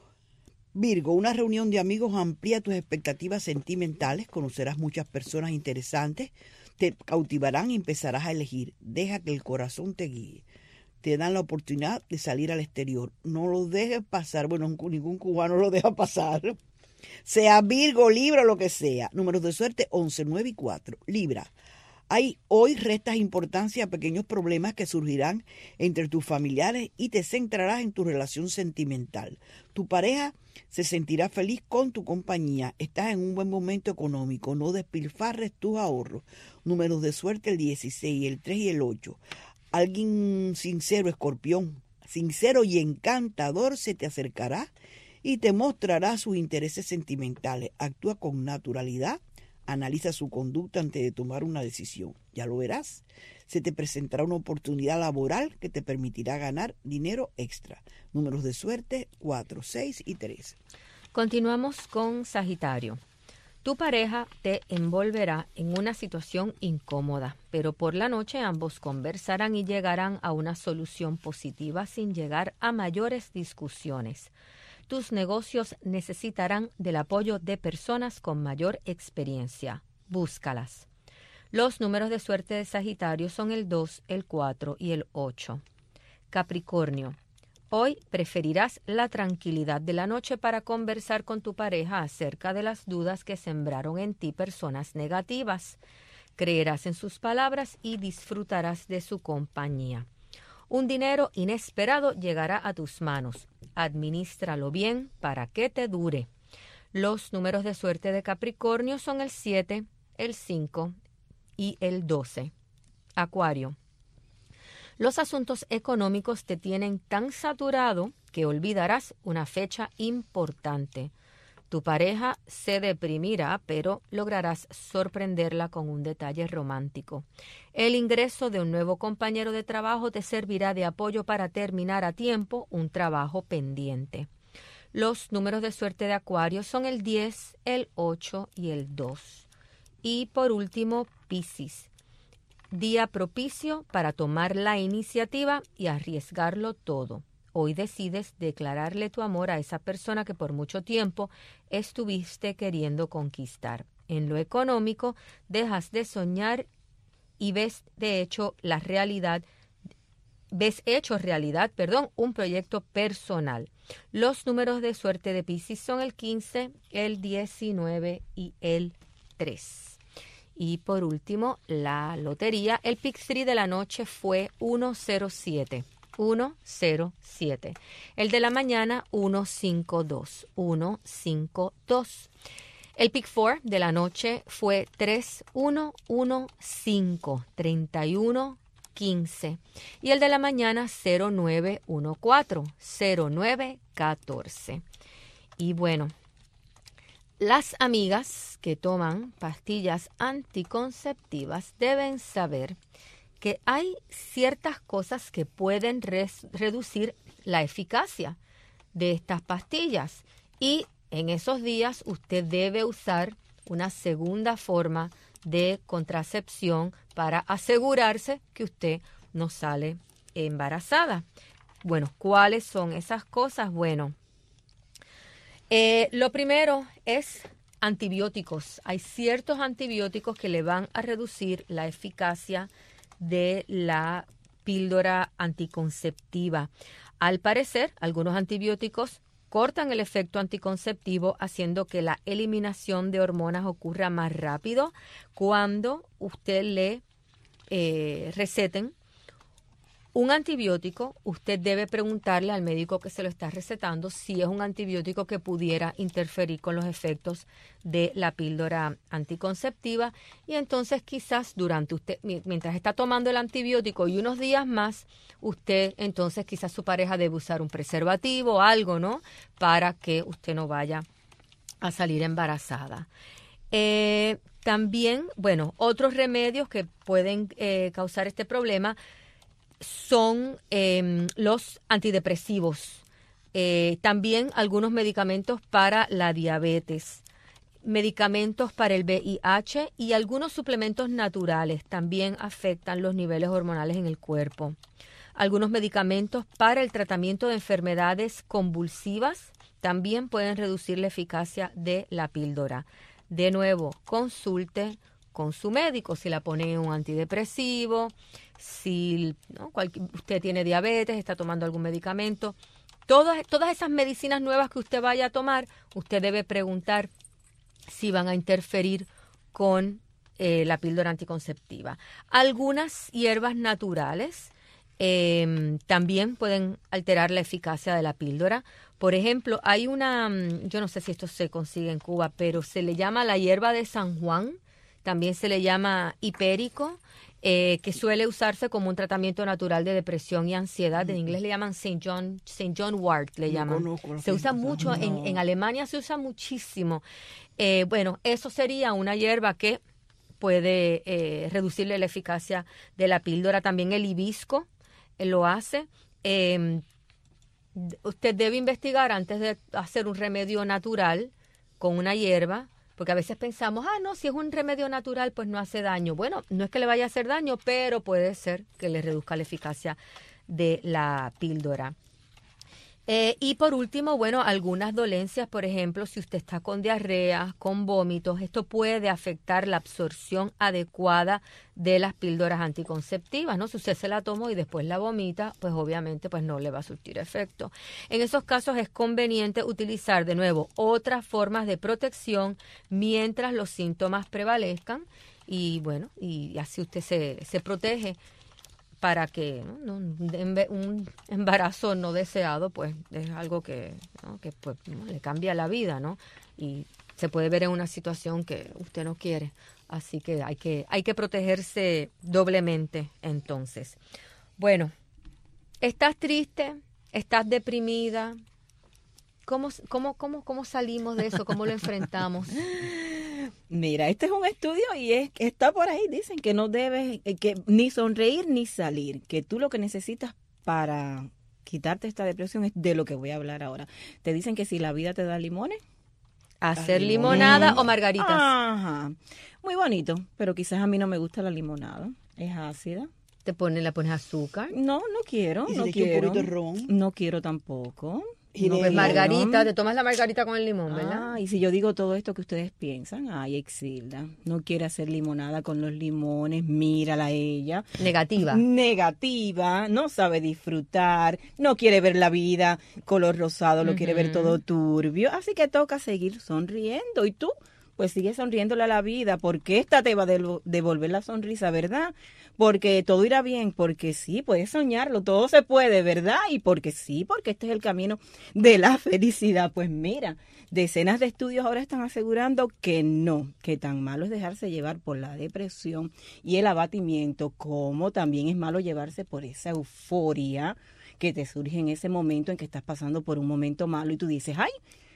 Virgo, una reunión de amigos amplía tus expectativas sentimentales. Conocerás muchas personas interesantes. Te cautivarán y empezarás a elegir. Deja que el corazón te guíe. te dan la oportunidad de salir al exterior. No lo dejes pasar. Bueno, ningún cubano lo deja pasar. Sea Virgo, Libra o lo que sea. Números de suerte once, nueve y cuatro. Libra. Hay hoy restas importancia a pequeños problemas que surgirán entre tus familiares y te centrarás en tu relación sentimental. Tu pareja se sentirá feliz con tu compañía. Estás en un buen momento económico. No despilfarres tus ahorros. Números de suerte el dieciséis, el tres y el ocho. Alguien sincero, Escorpión, sincero y encantador se te acercará y te mostrará sus intereses sentimentales. Actúa con naturalidad. Analiza su conducta antes de tomar una decisión. Ya lo verás. Se te presentará una oportunidad laboral que te permitirá ganar dinero extra. Números de suerte cuatro, seis y tres. Continuamos con Sagitario. Tu pareja te envolverá en una situación incómoda, pero por la noche ambos conversarán y llegarán a una solución positiva sin llegar a mayores discusiones. Tus negocios necesitarán del apoyo de personas con mayor experiencia. Búscalas. Los números de suerte de Sagitario son el dos, el cuatro y el ocho. Capricornio. Hoy preferirás la tranquilidad de la noche para conversar con tu pareja acerca de las dudas que sembraron en ti personas negativas. Creerás en sus palabras y disfrutarás de su compañía. Un dinero inesperado llegará a tus manos. Adminístralo bien para que te dure. Los números de suerte de Capricornio son el siete, el cinco y el doce. Acuario. Los asuntos económicos te tienen tan saturado que olvidarás una fecha importante. Tu pareja se deprimirá, pero lograrás sorprenderla con un detalle romántico. El ingreso de un nuevo compañero de trabajo te servirá de apoyo para terminar a tiempo un trabajo pendiente. Los números de suerte de Acuario son el diez, el ocho y el dos. Y por último, Piscis. Día propicio para tomar la iniciativa y arriesgarlo todo. Hoy decides declararle tu amor a esa persona que por mucho tiempo estuviste queriendo conquistar. En lo económico, dejas de soñar y ves de hecho la realidad, ves hecho realidad, perdón, un proyecto personal. Los números de suerte de Piscis son el quince, el diecinueve y el tres. Y por último, la lotería, el pick three de la noche fue uno cero siete. uno cero siete. El de la mañana, uno cinco dos. uno cinco dos. El pick four de la noche fue tres uno uno cinco. treinta y uno quince. Y el de la mañana, cero nueve uno cuatro. cero nueve catorce. Y bueno, las amigas que toman pastillas anticonceptivas deben saber que hay ciertas cosas que pueden res- reducir la eficacia de estas pastillas. Y en esos días usted debe usar una segunda forma de contracepción para asegurarse que usted no sale embarazada. Bueno, ¿cuáles son esas cosas? Bueno, eh, lo primero es antibióticos. Hay ciertos antibióticos que le van a reducir la eficacia de la píldora anticonceptiva. Al parecer, algunos antibióticos cortan el efecto anticonceptivo, haciendo que la eliminación de hormonas ocurra más rápido cuando usted le eh, receten un antibiótico. Usted debe preguntarle al médico que se lo está recetando si es un antibiótico que pudiera interferir con los efectos de la píldora anticonceptiva, y entonces quizás durante usted, mientras está tomando el antibiótico y unos días más, usted entonces quizás su pareja debe usar un preservativo o algo, ¿no? Para que usted no vaya a salir embarazada. Eh, también, bueno, otros remedios que pueden eh, causar este problema son eh, los antidepresivos, eh, también algunos medicamentos para la diabetes, medicamentos para el V I H y algunos suplementos naturales también afectan los niveles hormonales en el cuerpo. Algunos medicamentos para el tratamiento de enfermedades convulsivas también pueden reducir la eficacia de la píldora. De nuevo, consulte con su médico, si la pone un antidepresivo, si ¿no? Cualquier, usted tiene diabetes, está tomando algún medicamento. Todas, todas esas medicinas nuevas que usted vaya a tomar, usted debe preguntar si van a interferir con eh, la píldora anticonceptiva. Algunas hierbas naturales eh, también pueden alterar la eficacia de la píldora. Por ejemplo, hay una, yo no sé si esto se consigue en Cuba, pero se le llama la hierba de San Juan, también se le llama hipérico, eh, que suele usarse como un tratamiento natural de depresión y ansiedad. En inglés le llaman Saint John, Saint John Wort, le llaman. No se usa mucho, no. en, en Alemania se usa muchísimo. Eh, bueno, eso sería una hierba que puede eh, reducirle la eficacia de la píldora. También el hibisco eh, lo hace. Eh, usted debe investigar antes de hacer un remedio natural con una hierba, porque a veces pensamos, ah, no, si es un remedio natural, pues no hace daño. Bueno, no es que le vaya a hacer daño, pero puede ser que le reduzca la eficacia de la píldora. Eh, y por último, bueno, algunas dolencias, por ejemplo, si usted está con diarrea, con vómitos, esto puede afectar la absorción adecuada de las píldoras anticonceptivas, ¿no? Si usted se la tomó y después la vomita, pues obviamente pues no le va a surtir efecto. En esos casos es conveniente utilizar de nuevo otras formas de protección mientras los síntomas prevalezcan y bueno, y así usted se, se protege para que ¿no? un embarazo no deseado pues es algo que, ¿no? que pues, ¿no? le cambia la vida, ¿no? Y se puede ver en una situación que usted no quiere. Así que hay que, hay que protegerse doblemente entonces. Bueno, ¿estás triste? ¿Estás deprimida? ¿Cómo, cómo, cómo, cómo salimos de eso? ¿Cómo lo enfrentamos? Mira, este es un estudio y es está por ahí, dicen que no debes que ni sonreír ni salir, que tú lo que necesitas para quitarte esta depresión es de lo que voy a hablar ahora. Te dicen que si la vida te da limones, hacer limonada o margaritas. Ajá, muy bonito, pero quizás a mí no me gusta la limonada, es ácida. ¿Te pone, la pones azúcar? No, no quiero, ¿Y si no le quiero. Un poquito de ron? No quiero tampoco. Y no, pues margarita, te tomas la margarita con el limón, ¿verdad? Ah, y si yo digo todo esto que ustedes piensan, ay, Exilda, no quiere hacer limonada con los limones, mírala a ella. Negativa. Negativa, no sabe disfrutar, no quiere ver la vida color rosado, lo uh-huh. quiere ver todo turbio, así que toca seguir sonriendo. Y tú, pues sigue sonriéndole a la vida, porque esta te va a devolver la sonrisa, ¿verdad? Porque todo irá bien, porque sí, puedes soñarlo, todo se puede, ¿verdad? Y porque sí, porque este es el camino de la felicidad. Pues mira, decenas de estudios ahora están asegurando que no, que tan malo es dejarse llevar por la depresión y el abatimiento, como también es malo llevarse por esa euforia que te surge en ese momento en que estás pasando por un momento malo y tú dices, ay,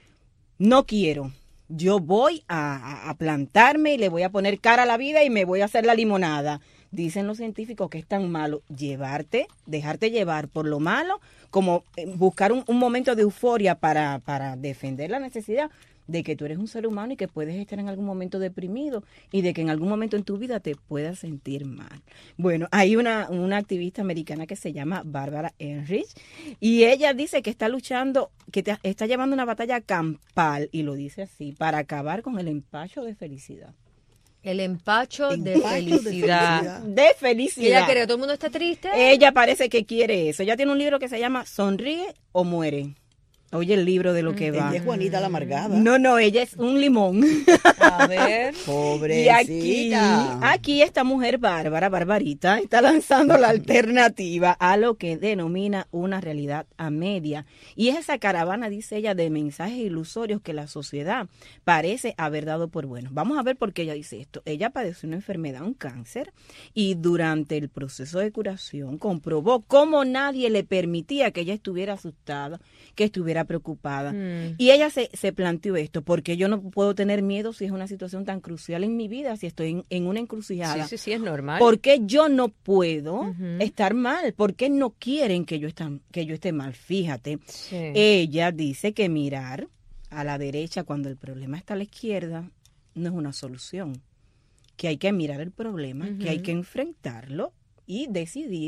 no quiero. Yo voy a, a plantarme y le voy a poner cara a la vida y me voy a hacer la limonada. Dicen los científicos que es tan malo llevarte, dejarte llevar por lo malo, como buscar un, un momento de euforia para, para defender la necesidad de que tú eres un ser humano y que puedes estar en algún momento deprimido y de que en algún momento en tu vida te puedas sentir mal. Bueno, hay una, una activista americana que se llama Barbara Enrich y ella dice que está luchando, que te, está llevando una batalla campal, y lo dice así, para acabar con el empacho de felicidad. El empacho, empacho de, felicidad. de felicidad. Ella quiere que todo el mundo esté triste. Ella parece que quiere eso. Ella tiene un libro que se llama Sonríe o Muere. Oye, el libro de lo que va. Ella es Juanita la amargada. No, no, ella es un limón. A ver. Pobrecita. Y aquí, aquí esta mujer bárbara, Barbarita, está lanzando la alternativa a lo que denomina una realidad a media. Y es esa caravana, dice ella, de mensajes ilusorios que la sociedad parece haber dado por buenos. Vamos a ver por qué ella dice esto. Ella padeció una enfermedad, un cáncer, y durante el proceso de curación comprobó cómo nadie le permitía que ella estuviera asustada, que estuviera preocupada. Mm. Y ella se, se planteó esto, porque yo no puedo tener miedo si es una situación tan crucial en mi vida, si estoy en, en una encrucijada. Sí, sí, sí, es normal. ¿Por qué yo no puedo uh-huh. estar mal? ¿Por qué no quieren que yo, esté, que yo esté mal? Fíjate, sí. Ella dice que mirar a la derecha cuando el problema está a la izquierda no es una solución, que hay que mirar el problema, uh-huh. que hay que enfrentarlo y decidir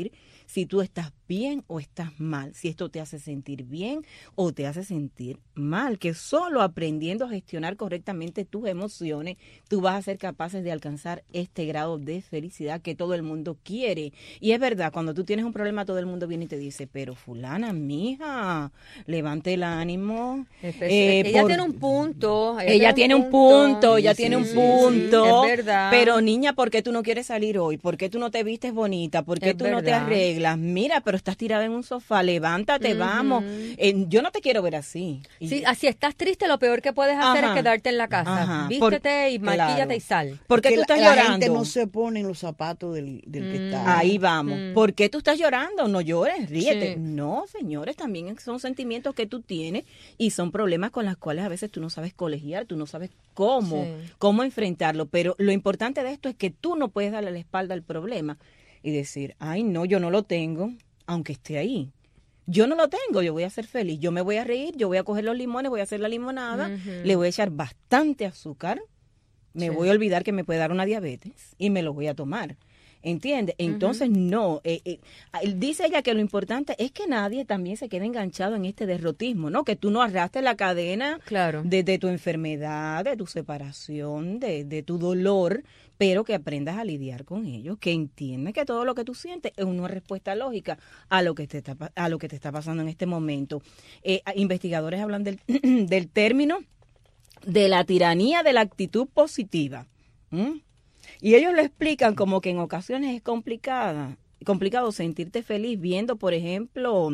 si tú estás bien o estás mal, si esto te hace sentir bien o te hace sentir mal, que solo aprendiendo a gestionar correctamente tus emociones, tú vas a ser capaces de alcanzar este grado de felicidad que todo el mundo quiere. Y es verdad, cuando tú tienes un problema, todo el mundo viene y te dice, pero fulana, mija, levante el ánimo. Eh, ella por... tiene un punto. Ella, ella tiene un punto, punto ella sí, tiene un punto. Sí, es verdad. Pero niña, ¿por qué tú no quieres salir hoy? ¿Por qué tú no te vistes bonita? ¿Por qué es tú verdad. no te arreglas? Mira, pero estás tirada en un sofá, levántate, uh-huh. vamos. Eh, yo no te quiero ver así. Sí, así estás triste, lo peor que puedes hacer Ajá. es quedarte en la casa. Ajá. Vístete Por, y maquíllate claro. y sal. ¿Por qué Porque tú estás la, llorando? La gente no se pone en los zapatos del, del mm. que está. Ahí vamos. Mm. ¿Por qué tú estás llorando? No llores, ríete. Sí. No, señores, también son sentimientos que tú tienes y son problemas con los cuales a veces tú no sabes colegiar, tú no sabes cómo, sí. cómo enfrentarlo. Pero lo importante de esto es que tú no puedes darle la espalda al problema y decir, ay, no, yo no lo tengo, aunque esté ahí. Yo no lo tengo, yo voy a ser feliz, yo me voy a reír, yo voy a coger los limones, voy a hacer la limonada, uh-huh. le voy a echar bastante azúcar, me sí. voy a olvidar que me puede dar una diabetes y me lo voy a tomar. ¿Entiendes? Entonces, uh-huh. no. Eh, eh, dice ella que lo importante es que nadie también se quede enganchado en este derrotismo, ¿no? Que tú no arrastres la cadena claro. de, de tu enfermedad, de tu separación, de, de tu dolor, pero que aprendas a lidiar con ello, que entiendas que todo lo que tú sientes es una respuesta lógica a lo que te está, a lo que te está pasando en este momento. Eh, investigadores hablan del, del término de la tiranía de la actitud positiva. ¿Mm? Y ellos lo explican como que en ocasiones es complicada, complicado sentirte feliz viendo, por ejemplo,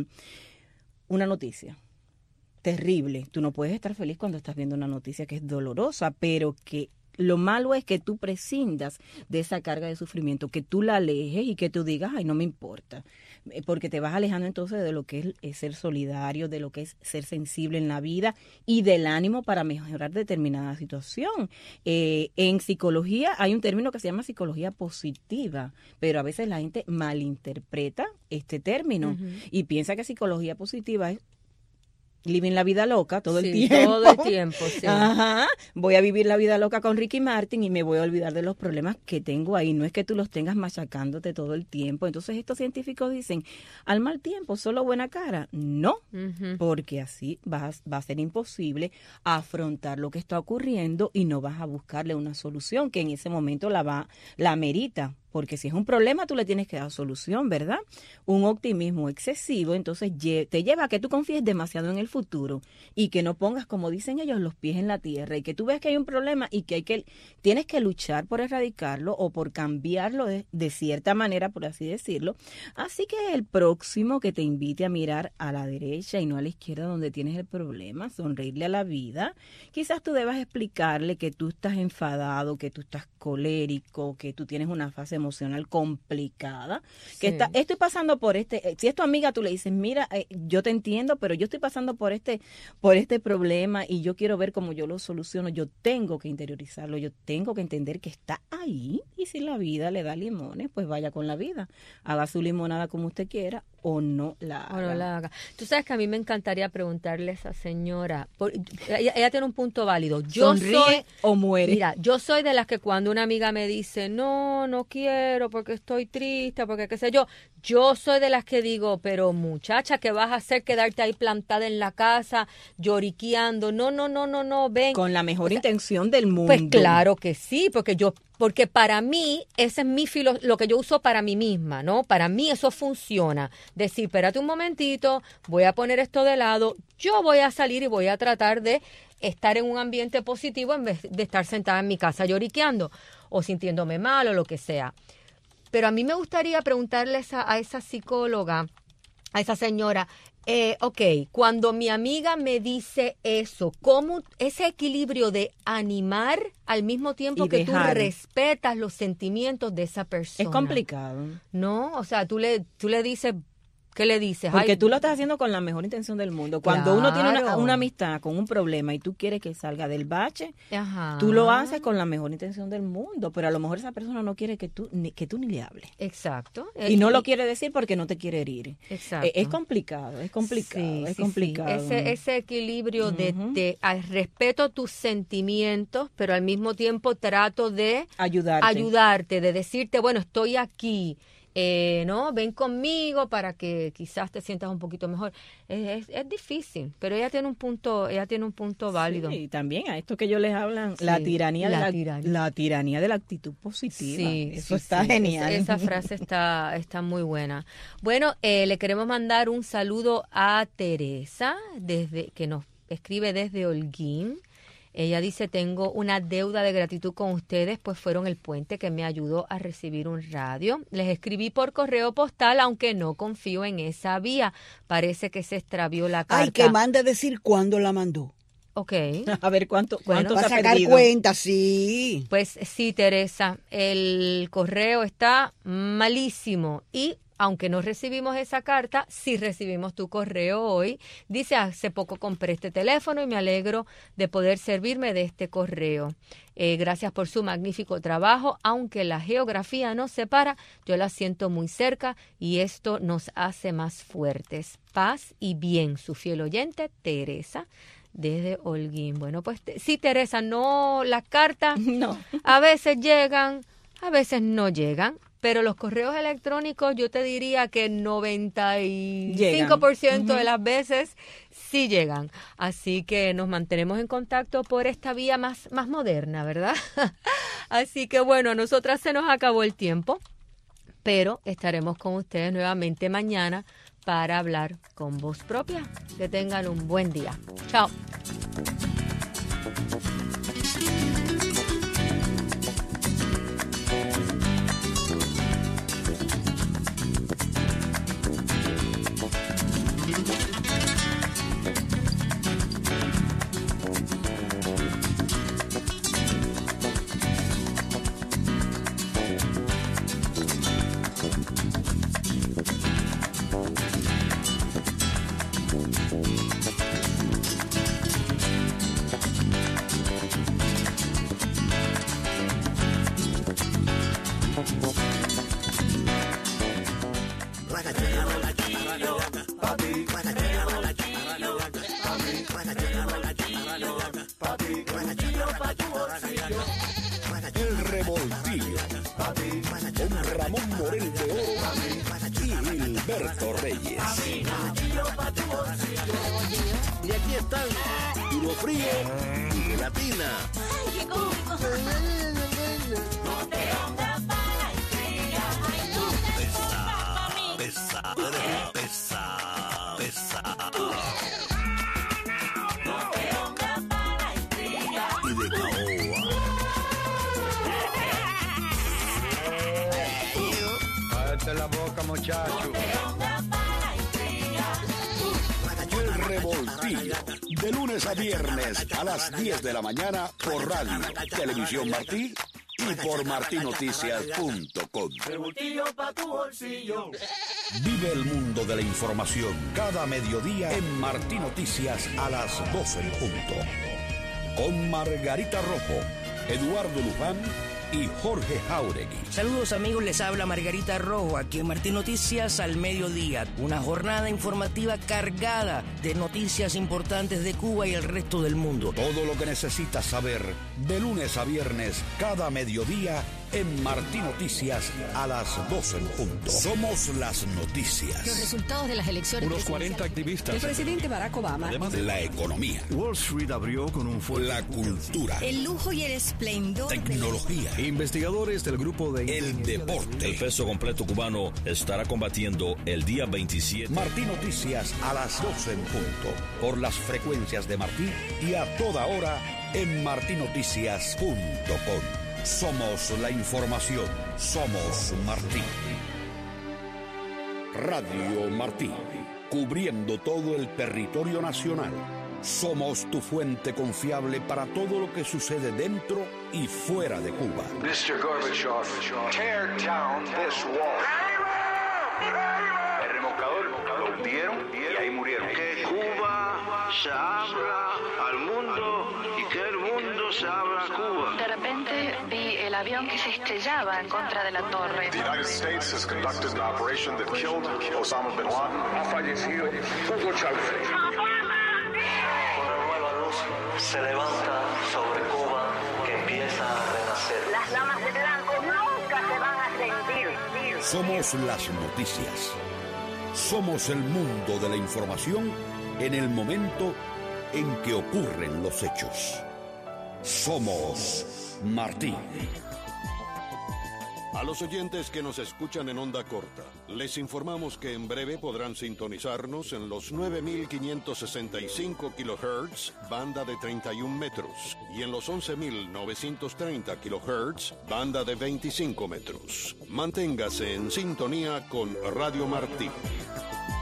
una noticia terrible. Tú no puedes estar feliz cuando estás viendo una noticia que es dolorosa, pero que lo malo es que tú prescindas de esa carga de sufrimiento, que tú la alejes y que tú digas, ay, no me importa, porque te vas alejando entonces de lo que es, es ser solidario, de lo que es ser sensible en la vida y del ánimo para mejorar determinada situación. Eh, en psicología hay un término que se llama psicología positiva, pero a veces la gente malinterpreta este término uh-huh. y piensa que psicología positiva es living la vida loca todo sí, el tiempo. todo el tiempo, sí. Ajá. Voy a vivir la vida loca con Ricky Martin y me voy a olvidar de los problemas que tengo ahí. No es que tú los tengas machacándote todo el tiempo. Entonces estos científicos dicen, al mal tiempo, solo buena cara. No, uh-huh. porque así vas, va a ser imposible afrontar lo que está ocurriendo y no vas a buscarle una solución que en ese momento la va, la amerita. Porque si es un problema, tú le tienes que dar solución, ¿verdad? Un optimismo excesivo, entonces te lleva a que tú confíes demasiado en el futuro y que no pongas, como dicen ellos, los pies en la tierra y que tú veas que hay un problema y que hay que tienes que luchar por erradicarlo o por cambiarlo de, de cierta manera, por así decirlo. Así que el próximo que te invite a mirar a la derecha y no a la izquierda donde tienes el problema, sonreírle a la vida, quizás tú debas explicarle que tú estás enfadado, que tú estás colérico, que tú tienes una fase emocional complicada, que sí. está, estoy pasando por este, si es tu amiga, tú le dices, mira, eh, yo te entiendo, pero yo estoy pasando por este, por este problema y yo quiero ver cómo yo lo soluciono, yo tengo que interiorizarlo, yo tengo que entender que está ahí y si la vida le da limones, pues vaya con la vida, haga su limonada como usted quiera o no la haga. O no la haga. Tú sabes que a mí me encantaría preguntarle a esa señora, por, ella, ella tiene un punto válido, yo Sonríe soy, o muere. Mira, yo soy de las que cuando una amiga me dice, no, no quiero porque estoy triste, porque qué sé yo, yo soy de las que digo, pero muchacha, ¿qué vas a hacer? Quedarte ahí plantada en la casa, lloriqueando, no, no, no, no, no, ven. Con la mejor o sea, intención del mundo. Pues claro que sí, porque yo, porque para mí, ese es mi filo, lo que yo uso para mí misma, ¿no? Para mí eso funciona. Decir, espérate un momentito, voy a poner esto de lado, yo voy a salir y voy a tratar de estar en un ambiente positivo en vez de estar sentada en mi casa lloriqueando o sintiéndome mal o lo que sea. Pero a mí me gustaría preguntarle a, a esa psicóloga, a esa señora, eh, ok, cuando mi amiga me dice eso, ¿cómo ese equilibrio de animar al mismo tiempo y que dejar. tú respetas los sentimientos de esa persona? Es complicado. No, o sea, tú le, tú le dices... ¿Qué le dices? Porque Ay, tú lo estás haciendo con la mejor intención del mundo. Cuando claro. uno tiene una, una amistad con un problema y tú quieres que salga del bache, Ajá. tú lo haces con la mejor intención del mundo, pero a lo mejor esa persona no quiere que tú ni, que tú ni le hables. Exacto. Y no lo quiere decir porque no te quiere herir. Exacto. Es complicado, es complicado, sí, es sí, complicado. Sí. Ese, ese equilibrio uh-huh. de, de al respeto tus sentimientos, pero al mismo tiempo trato de ayudarte, ayudarte, de decirte, bueno, estoy aquí. eh, no, ven conmigo para que quizás te sientas un poquito mejor. Es, es, es difícil, pero ella tiene un punto, ella tiene un punto válido. Sí, y también a esto que ellos les hablan, Sí, la tiranía la de la, tiranía. la tiranía de la actitud positiva. Sí, Eso sí, está sí. genial. Esa, esa frase está, está muy buena. Bueno, eh, le queremos mandar un saludo a Teresa, desde que nos escribe desde Holguín. Ella dice, tengo una deuda de gratitud con ustedes, pues fueron el puente que me ayudó a recibir un radio. Les escribí por correo postal, aunque no confío en esa vía. Parece que se extravió la carta. Ay, que manda a decir cuándo la mandó. Ok. A ver cuánto, cuánto Para se ha sacar perdido. cuenta, sí. Pues sí, Teresa, el correo está malísimo y aunque no recibimos esa carta, sí recibimos tu correo hoy. Dice, hace poco compré este teléfono y me alegro de poder servirme de este correo. Eh, gracias por su magnífico trabajo. Aunque la geografía nos separa, yo la siento muy cerca y esto nos hace más fuertes. Paz y bien, su fiel oyente, Teresa, desde Holguín. Bueno, pues sí, Teresa, no, las cartas no. a veces llegan, a veces no llegan. Pero los correos electrónicos yo te diría que noventa y cinco por ciento Llegan. de las veces sí llegan. Así que nos mantenemos en contacto por esta vía más, más moderna, ¿verdad? Así que bueno, a nosotras se nos acabó el tiempo, pero estaremos con ustedes nuevamente mañana para hablar con voz propia. Que tengan un buen día. Chao. El Revoltillo, con Ramón Morel de Oro y Gilberto Reyes. Y aquí están, duro frío y gelatina. Pesa, pesa, pesa, pesa. Y de caoba. Cállate la boca, muchacho. El Revoltillo, de lunes a viernes a las diez de la mañana por radio, Televisión Martí y por martí noticias punto com. Revoltillo pa' tu bolsillo. Vive el mundo de la información cada mediodía en Martí Noticias a las doce en punto. Con Margarita Rojo, Eduardo Luján y Jorge Jauregui. Saludos amigos, les habla Margarita Rojo, aquí en Martín Noticias al mediodía. Una jornada informativa cargada de noticias importantes de Cuba y el resto del mundo. Todo lo que necesitas saber de lunes a viernes cada mediodía en Martí Noticias a las doce en punto. Somos las noticias. Los resultados de las elecciones. Unos cuarenta activistas. El presidente Barack Obama. La economía. Wall Street abrió con un fuerte. La cultura. El lujo y el esplendor. Tecnología. Investigadores del grupo de... El deporte. El peso completo cubano estará combatiendo el día veintisiete. Martí Noticias a las doce en punto. Por las frecuencias de Martí y a toda hora en martí noticias punto com. Somos la información. Somos Martí. Radio Martí. Cubriendo todo el territorio nacional. Somos tu fuente confiable para todo lo que sucede dentro y fuera de Cuba. mister Gorbachev, tear down this wall. El remolcador lo hundieron y ahí murieron. Que Cuba se abra al mundo y que el mundo se abra a Cuba. De repente vi el avión que se estrellaba en contra de la torre. The United States has conducted an operation that killed Osama bin Laden. Ha fallecido Hugo Chávez. Una nueva luz se levanta sobre Cuba que empieza a renacer. Las damas de blanco nunca se van a rendir. Somos las noticias. Somos el mundo de la información en el momento en que ocurren los hechos. Somos Martí. A los oyentes que nos escuchan en onda corta, les informamos que en breve podrán sintonizarnos en los nueve mil quinientos sesenta y cinco kilohertz, banda de treinta y un metros, y en los once mil novecientos treinta kilohertz, banda de veinticinco metros. Manténgase en sintonía con Radio Martí.